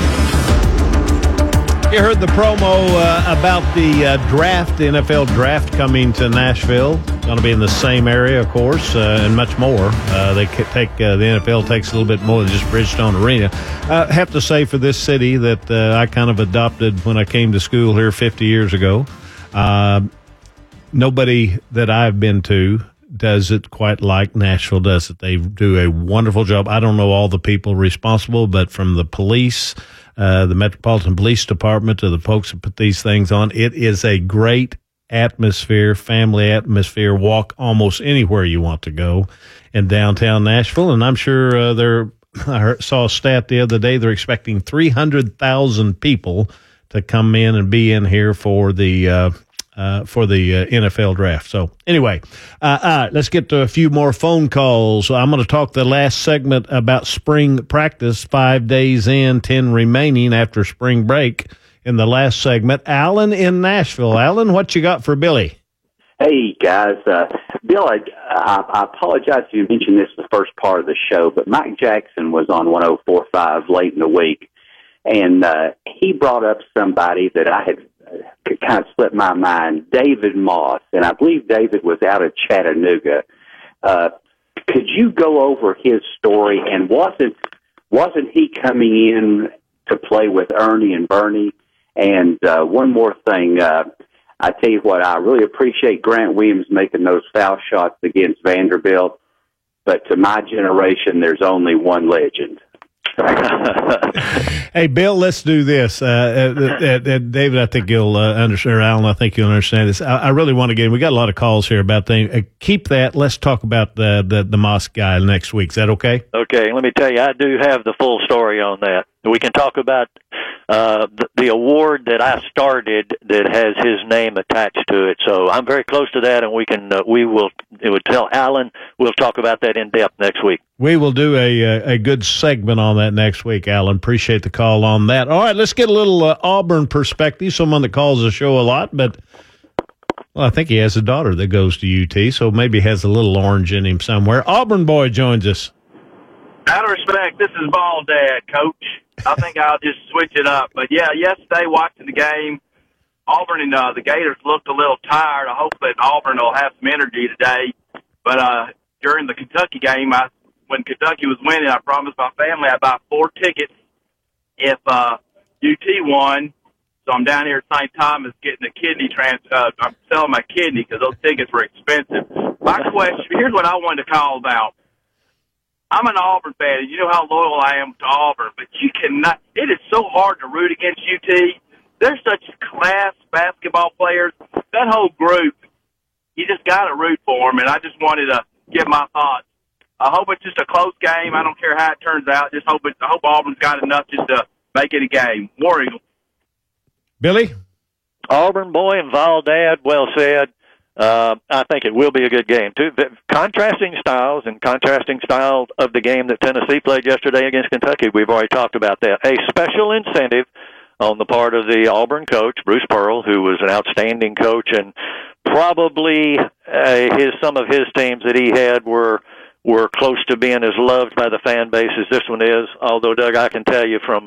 You heard the promo uh, about the uh, draft, the N F L draft coming to Nashville. Going to be in the same area, of course, uh, and much more. Uh, they take uh, the N F L takes a little bit more than just Bridgestone Arena. I have to say for this city that uh, I kind of adopted when I came to school here fifty years ago. Uh, nobody that I've been to does it quite like Nashville does it. They do a wonderful job. I don't know all the people responsible, but from the police, uh, the Metropolitan Police Department to the folks that put these things on, it is a great atmosphere, family atmosphere. Walk almost anywhere you want to go in downtown Nashville. And I'm sure uh, they're, I heard, saw a stat the other day, they're expecting three hundred thousand people to come in and be in here for the uh, uh, for the uh, N F L draft. So anyway, uh, all right, let's get to a few more phone calls. I'm going to talk the last segment about spring practice, five days in, ten remaining after spring break. In the last segment, Alan in Nashville. Alan, what you got for Billy? Hey, guys. Uh, Bill, I, I, I apologize if you mentioned this in the first part of the show, but Mike Jackson was on one oh four point five late in the week, and uh, he brought up somebody that I had uh, kind of slipped my mind, David Moss, and I believe David was out of Chattanooga. Uh, could you go over his story, and wasn't wasn't he coming in to play with Ernie and Bernie? And uh, one more thing, uh, I tell you what, I really appreciate Grant Williams making those foul shots against Vanderbilt, but to my generation, there's only one legend. Hey, Bill, let's do this. Uh, uh, uh, uh, David, I think you'll uh, understand. Alan, I think you'll understand this. I, I really want to get, we got a lot of calls here about things. Uh, keep that. Let's talk about the, the, the Moss guy next week. Is that okay? Okay, let me tell you, I do have the full story on that. We can talk about uh, the, the award that I started that has his name attached to it. So I'm very close to that, and we can uh, we will it would tell Alan we'll talk about that in depth next week. We will do a a good segment on that next week, Alan. Appreciate the call on that. All right, let's get a little uh, Auburn perspective. Someone that calls the show a lot, but well, I think he has a daughter that goes to U T, so maybe has a little orange in him somewhere. Auburn boy joins us. Out of respect, this is Ball Dad, Coach. I think I'll just switch it up. But, yeah, yesterday watching the game, Auburn and uh, the Gators looked a little tired. I hope that Auburn will have some energy today. But uh, during the Kentucky game, I, when Kentucky was winning, I promised my family I'd buy four tickets if uh, U T won. So I'm down here at Saint Thomas getting a kidney trans. Uh, I'm selling my kidney because those tickets were expensive. My question, here's what I wanted to call about. I'm an Auburn fan, and you know how loyal I am to Auburn, but you cannot – it is so hard to root against U T. They're such class basketball players. That whole group, you just got to root for them, and I just wanted to give my thoughts. I hope it's just a close game. I don't care how it turns out. Just hope it, I hope Auburn's got enough just to make it a game. War Eagle. Billy? Auburn boy and Vol Dad, well said. Uh, I think it will be a good game. Two contrasting styles and contrasting styles of the game that Tennessee played yesterday against Kentucky. We've already talked about that. A special incentive on the part of the Auburn coach, Bruce Pearl, who was an outstanding coach, and probably uh, his some of his teams that he had were were close to being as loved by the fan base as this one is. Although, Doug, I can tell you from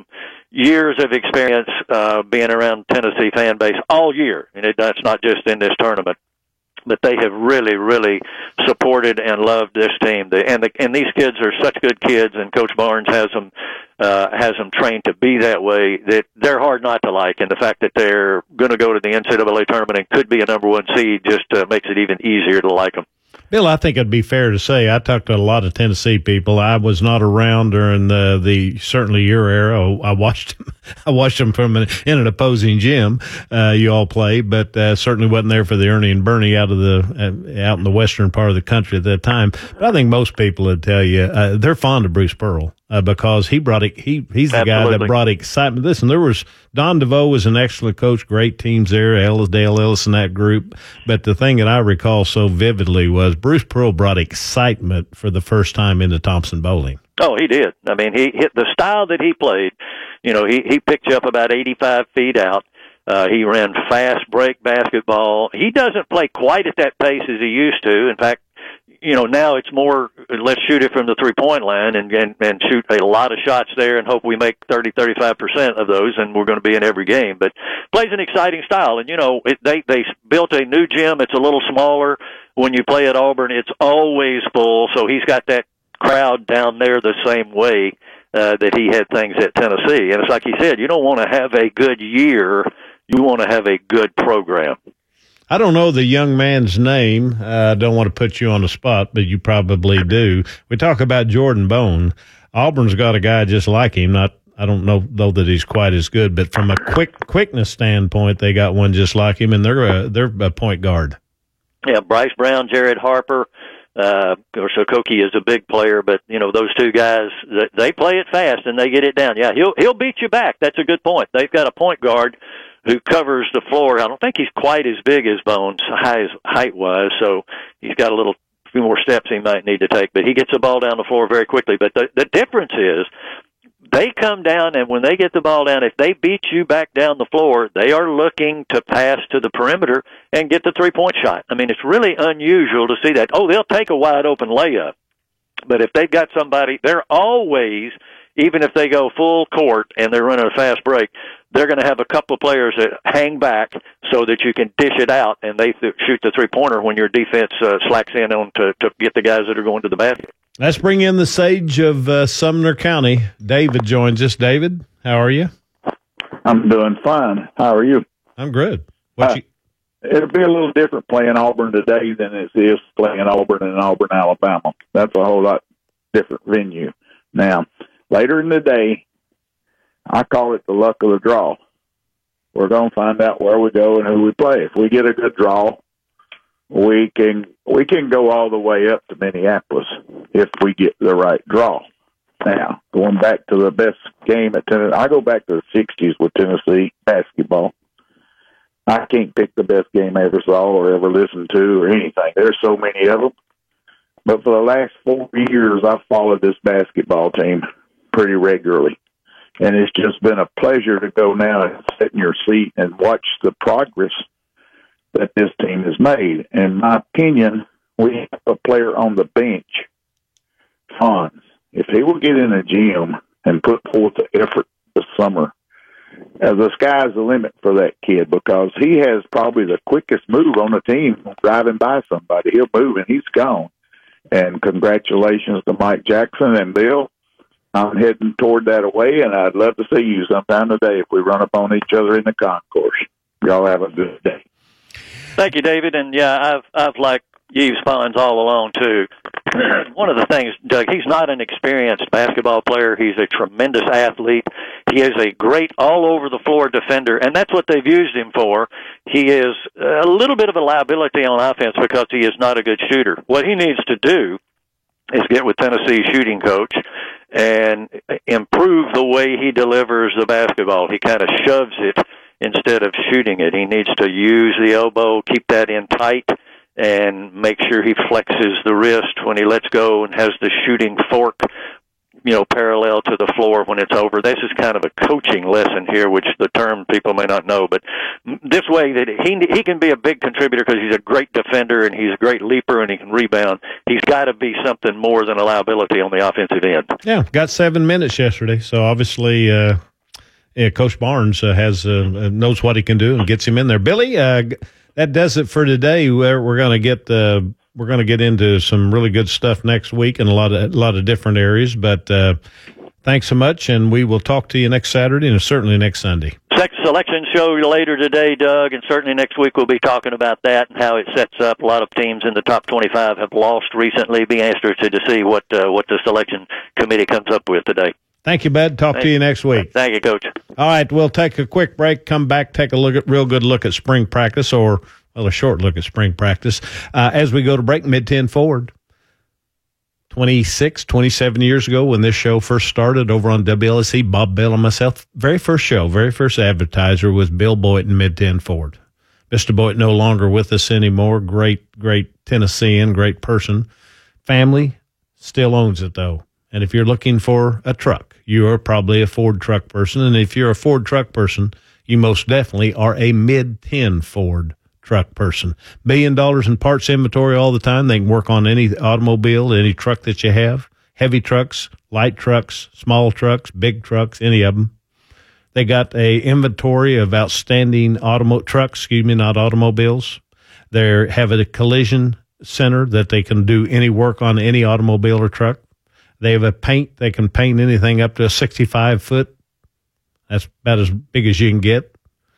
years of experience uh, being around Tennessee fan base all year, and it, that's not just in this tournament. But they have really, really supported and loved this team. The, and the, and these kids are such good kids, and Coach Barnes has them uh, has them trained to be that way. That they're hard not to like, and the fact that they're going to go to the N C double A tournament and could be a number one seed just uh, makes it even easier to like them. Bill, I think it'd be fair to say I talked to a lot of Tennessee people. I was not around during the, the certainly your era. I watched I watched them from an, in an opposing gym. Uh, you all play, but uh, certainly wasn't there for the Ernie and Bernie out of the uh, out in the western part of the country at that time. But I think most people would tell you uh, they're fond of Bruce Pearl. Uh, because he brought it, he he's the Absolutely. guy that brought excitement. Listen, there was Don DeVoe was an excellent coach, great teams there, Ellis, Dale Ellis and that group. But the thing that I recall so vividly was Bruce Pearl brought excitement for the first time into Thompson Bowling. Oh, he did. I mean, he hit the style that he played. You know, he he picked you up about eighty-five feet out. Uh, he ran fast break basketball. He doesn't play quite at that pace as he used to. In fact, you know, now it's more, let's shoot it from the three-point line and, and, and shoot a lot of shots there and hope we make thirty, thirty-five percent of those, and we're going to be in every game. But plays an exciting style. And, you know, it, they, they built a new gym. It's a little smaller. When you play at Auburn, it's always full. So he's got that crowd down there the same way uh, that he had things at Tennessee. And it's like he said, you don't want to have a good year. You want to have a good program. I don't know the young man's name. I uh, don't want to put you on the spot, but you probably do. We talk about Jordan Bone. Auburn's got a guy just like him. Not, I don't know though that he's quite as good, but from a quick quickness standpoint, they got one just like him, and they're a, they're a point guard. Yeah, Bryce Brown, Jared Harper. Uh, of course, Okokie is a big player, but you know those two guys, they play it fast and they get it down. Yeah, he'll he'll beat you back. That's a good point. They've got a point guard who covers the floor. I don't think he's quite as big as Bones, high height-wise, so he's got a little few more steps he might need to take, but he gets the ball down the floor very quickly. But the, the difference is they come down, and when they get the ball down, if they beat you back down the floor, they are looking to pass to the perimeter and get the three-point shot. I mean, it's really unusual to see that. Oh, they'll take a wide-open layup, but if they've got somebody, they're always, even if they go full court and they're running a fast break, they're going to have a couple of players that hang back so that you can dish it out, and they th- shoot the three-pointer when your defense uh, slacks in on to, to get the guys that are going to the basket. Let's bring in the sage of uh, Sumner County. David joins us. David, how are you? I'm doing fine. How are you? I'm good. What uh, you? It'll be a little different playing Auburn today than it is playing Auburn in Auburn, Alabama. That's a whole lot different venue. Now, later in the day, I call it the luck of the draw. We're going to find out where we go and who we play. If we get a good draw, we can we can go all the way up to Minneapolis if we get the right draw. Now, going back to the best game at Tennessee, I go back to the sixties with Tennessee basketball. I can't pick the best game I ever saw or ever listened to or anything. There's so many of them. But for the last four years, I've followed this basketball team pretty regularly. And it's just been a pleasure to go now and sit in your seat and watch the progress that this team has made. In my opinion, we have a player on the bench, Fonz. If he will get in a gym and put forth the effort this summer, uh, the sky's the limit for that kid because he has probably the quickest move on the team driving by somebody. He'll move and he's gone. And congratulations to Mike Jackson and Bill. I'm heading toward that away, and I'd love to see you sometime today if we run up on each other in the concourse. Y'all have a good day. Thank you, David. And, yeah, I've I've liked Yves Pons all along, too. One of the things, Doug, he's not an experienced basketball player. He's a tremendous athlete. He is a great all-over-the-floor defender, and that's what they've used him for. He is a little bit of a liability on offense because he is not a good shooter. What he needs to do is get with Tennessee's shooting coach and improve the way he delivers the basketball. He kind of shoves it instead of shooting it. He needs to use the elbow, keep that in tight, and make sure he flexes the wrist when he lets go and has the shooting fork, you know, parallel to the floor when it's over. This is kind of a coaching lesson here, which the term people may not know, but this way that he he can be a big contributor because he's a great defender and he's a great leaper and he can rebound. He's got to be something more than a liability on the offensive end. Yeah, got seven minutes yesterday, so obviously uh, yeah, Coach Barnes uh, has uh, knows what he can do and gets him in there. Billy, uh, that does it for today. We're, we're going to get uh, we're going to get into some really good stuff next week in a lot of a lot of different areas. But uh, thanks so much, and we will talk to you next Saturday and certainly next Sunday. Selection show later today, Doug, and certainly next week we'll be talking about that and how it sets up. A lot of teams in the top twenty-five have lost recently. Be interested to see what uh, what the selection committee comes up with today. Thank you, Bud. Talk Thank to you next week. Thank you, Coach. All right, we'll take a quick break, come back, take a look at real good look at spring practice, or well, a short look at spring practice uh, as we go to break. Mid ten forward. twenty-six, twenty-seven years ago when this show first started over on W L S C, Bob Bell and myself, very first show, very first advertiser was Bill Boynton, Mid ten Ford. Mister Boynton no longer with us anymore. Great, great Tennessean, great person. Family still owns it, though. And if you're looking for a truck, you are probably a Ford truck person. And if you're a Ford truck person, you most definitely are a Mid ten Ford truck person. Billion dollars in parts inventory all the time. They can work on any automobile, any truck that you have. Heavy trucks, light trucks, small trucks, big trucks, any of them. They got a inventory of outstanding automo- trucks, excuse me, not automobiles. They have a collision center that they can do any work on any automobile or truck. They have a paint. They can paint anything up to a sixty-five foot. That's about as big as you can get.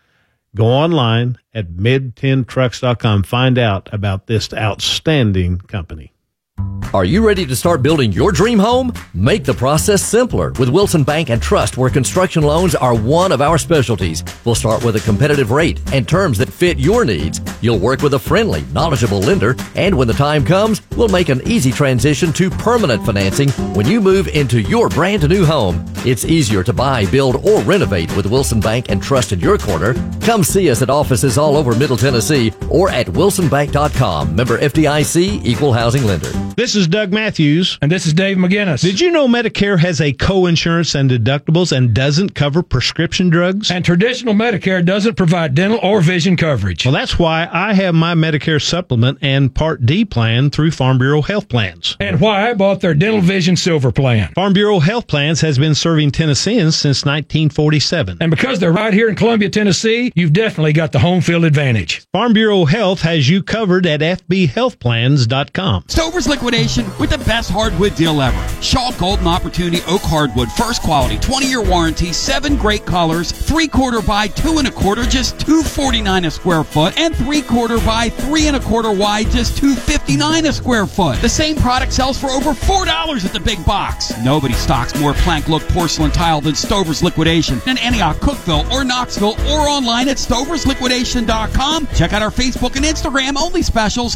Go online at mid ten trucks dot com. Find out about this outstanding company. Are you ready to start building your dream home? Make the process simpler with Wilson Bank and Trust, where construction loans are one of our specialties. We'll start with a competitive rate and terms that fit your needs. You'll work with a friendly, knowledgeable lender, and when the time comes, we'll make an easy transition to permanent financing when you move into your brand new home. It's easier to buy, build, or renovate with Wilson Bank and Trust in your corner. Come see us at offices all over Middle Tennessee or at wilson bank dot com. Member F D I C, Equal Housing Lender. This is Doug Matthews. And this is Dave McGinnis. Did you know Medicare has a co-insurance and deductibles and doesn't cover prescription drugs? And traditional Medicare doesn't provide dental or vision coverage. Well, that's why I have my Medicare supplement and Part D plan through Farm Bureau Health Plans. And why I bought their Dental Vision Silver plan. Farm Bureau Health Plans has been serving Tennesseans since nineteen forty-seven. And because they're right here in Columbia, Tennessee, you've definitely got the home field advantage. Farm Bureau Health has you covered at f b health plans dot com. Stover's Liquidation with the best hardwood deal ever. Shaw Golden Opportunity Oak Hardwood, first quality, twenty-year warranty, seven great colors, three-quarter by two and a quarter, just two forty-nine a square foot, and three-quarter by three and a quarter wide, just two fifty-nine a square foot. The same product sells for over four dollars at the big box. Nobody stocks more plank-look porcelain tile than Stover's Liquidation in Antioch, Cookeville, or Knoxville, or online at stovers liquidation dot com. Check out our Facebook and Instagram only specials,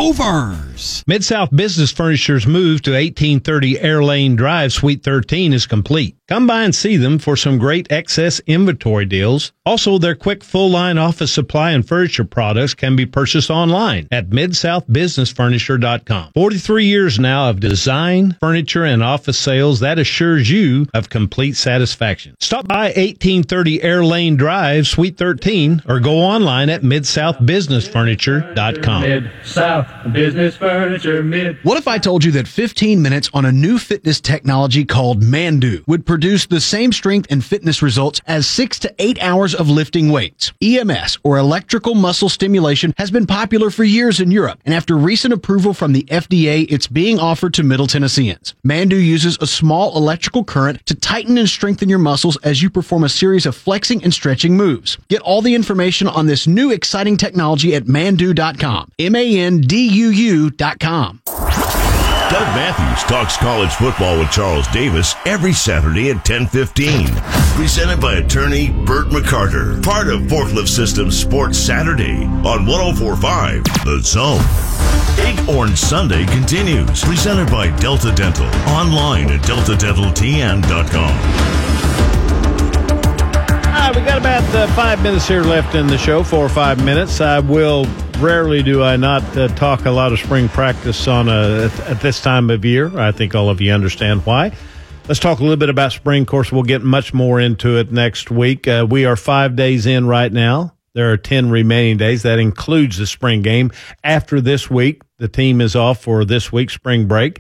Stovers. Mid-South Business Furniture's move to eighteen thirty Air Lane Drive, Suite thirteen is complete. Come by and see them for some great excess inventory deals. Also, their quick full-line office supply and furniture products can be purchased online at mid south business furniture dot com. forty-three years now of design, furniture, and office sales that assures you of complete satisfaction. Stop by eighteen thirty Air Lane Drive, Suite thirteen, or go online at mid south business furniture dot com. Mid-South Business Furniture, Mid. What if I told you that fifteen minutes on a new fitness technology called Mandu would produce the same strength and fitness results as six to eight hours of lifting weights? E M S, or electrical muscle stimulation, has been popular for years in Europe, and after recent approval from the F D A, it's being offered to Middle Tennesseans. Mandu uses a small electrical current to tighten and strengthen your muscles as you perform a series of flexing and stretching moves. Get all the information on this new exciting technology at mandu dot com. M A N D U U dot com. Doug Matthews talks college football with Charles Davis every Saturday at ten fifteen. Presented by attorney Bert McCarter. Part of Forklift Systems Sports Saturday on one oh four point five The Zone. Big Orange Sunday continues. Presented by Delta Dental. Online at delta dental t n dot com. All right, we got about uh, five minutes here left in the show, four or five minutes. I will, rarely do I not uh, talk a lot of spring practice on a, at, at this time of year. I think all of you understand why. Let's talk a little bit about spring. Of course, we'll get much more into it next week. Uh, we are five days in right now. There are ten remaining days. That includes the spring game. After this week, the team is off for this week's spring break.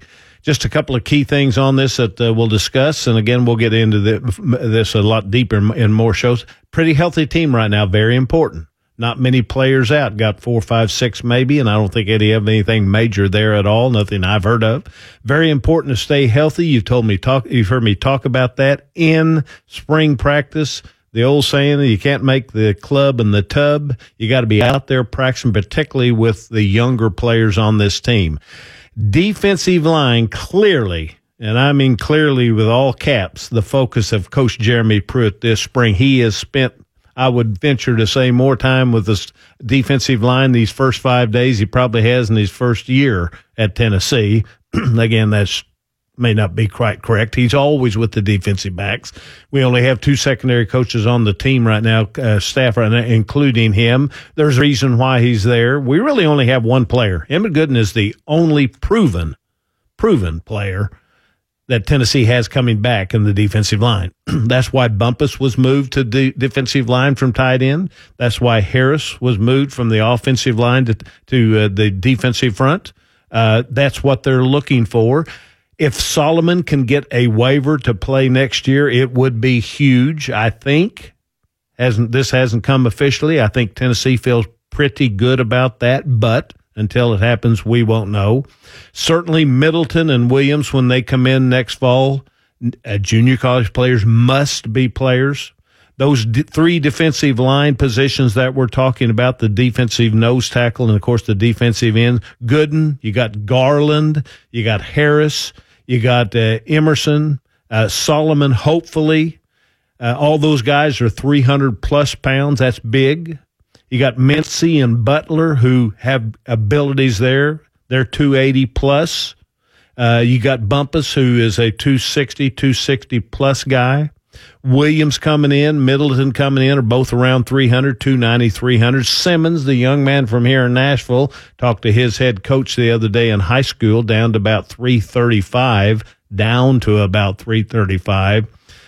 just a couple of key things on this that uh, we'll discuss. And again, we'll get into the, this a lot deeper in, in more shows. Pretty healthy team right now. Very important. Not many players out. Got four, five, six maybe, and I don't think Eddie have anything major there at all. Nothing I've heard of. Very important to stay healthy. You've told me talk. You've heard me talk about that in spring practice. The old saying, you can't make the club in the tub. You got to be out there practicing, particularly with the younger players on this team. Defensive line, clearly, and I mean clearly with all caps, the focus of Coach Jeremy Pruitt this spring. He has spent, I would venture to say, more time with this defensive line these first five days he probably has in his first year at Tennessee. Again, that's may not be quite correct. He's always with the defensive backs. We only have two secondary coaches on the team right now, uh, staff right now, including him. There's a reason why he's there. We really only have one player. Emmett Gooden is the only proven, proven player that Tennessee has coming back in the defensive line. That's why Bumpus was moved to the defensive line from tight end. That's why Harris was moved from the offensive line to, to uh, the defensive front. Uh, that's what they're looking for. If Solomon can get a waiver to play next year, it would be huge. I think hasn't this hasn't come officially. I think Tennessee feels pretty good about that, but until it happens, we won't know. Certainly Middleton and Williams, when they come in next fall, uh, junior college players must be players. Those d- three defensive line positions that we're talking about, the defensive nose tackle and, of course, the defensive end, Gooden, you got Garland, you got Harris, you got uh, Emerson, uh, Solomon, hopefully. Uh, all those guys are three hundred plus pounds. That's big. You got Mincy and Butler who have abilities there. They're two eighty plus. Uh, you got Bumpus, who is a two sixty, two sixty plus guy. Williams coming in, Middleton coming in are both around three hundred, two ninety, three hundred. Simmons, the young man from here in Nashville, talked to his head coach the other day in high school, down to about three thirty-five, down to about three thirty-five.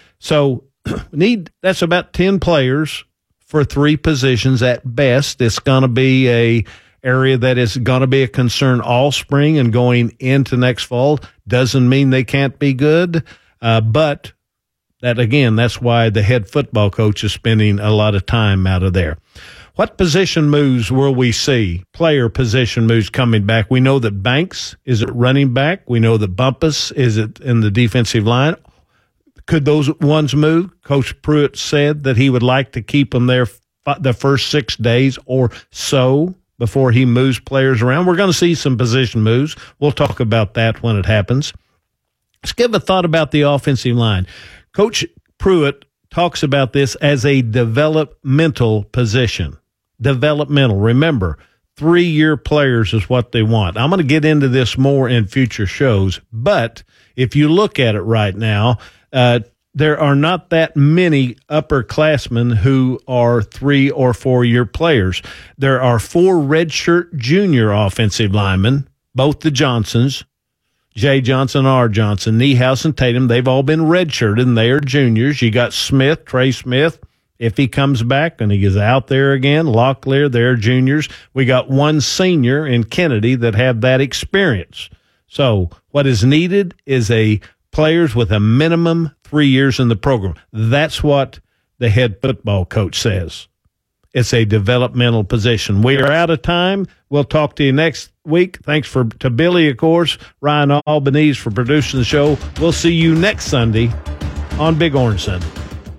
So need that's about ten players for three positions at best. It's going to be a area that is going to be a concern all spring and going into next fall. Doesn't mean they can't be good, uh, but that, again, that's why the head football coach is spending a lot of time out of there. What position moves will we see? Player position moves coming back. We know that Banks is at running back. We know that Bumpus is at, in the defensive line. Could those ones move? Coach Pruitt said that he would like to keep them there the first six days or so before he moves players around. We're going to see some position moves. We'll talk about that when it happens. Let's give a thought about the offensive line. Coach Pruitt talks about this as a developmental position. Developmental. Remember, three-year players is what they want. I'm going to get into this more in future shows, but if you look at it right now, uh, there are not that many upperclassmen who are three- or four-year players. There are four redshirt junior offensive linemen, both the Johnsons, Jay Johnson, R. Johnson, Niehaus, and Tatum. They've all been redshirted, and they are juniors. You got Smith, Trey Smith, if he comes back and he is out there again. Locklear, they're juniors. We got one senior in Kennedy that have that experience. So what is needed is a players with a minimum three years in the program. That's what the head football coach says. It's a developmental position. We are out of time. We'll talk to you next week. Thanks for to Billy, of course, Ryan Albanese for producing the show. We'll see you next Sunday on Big Orange Sunday.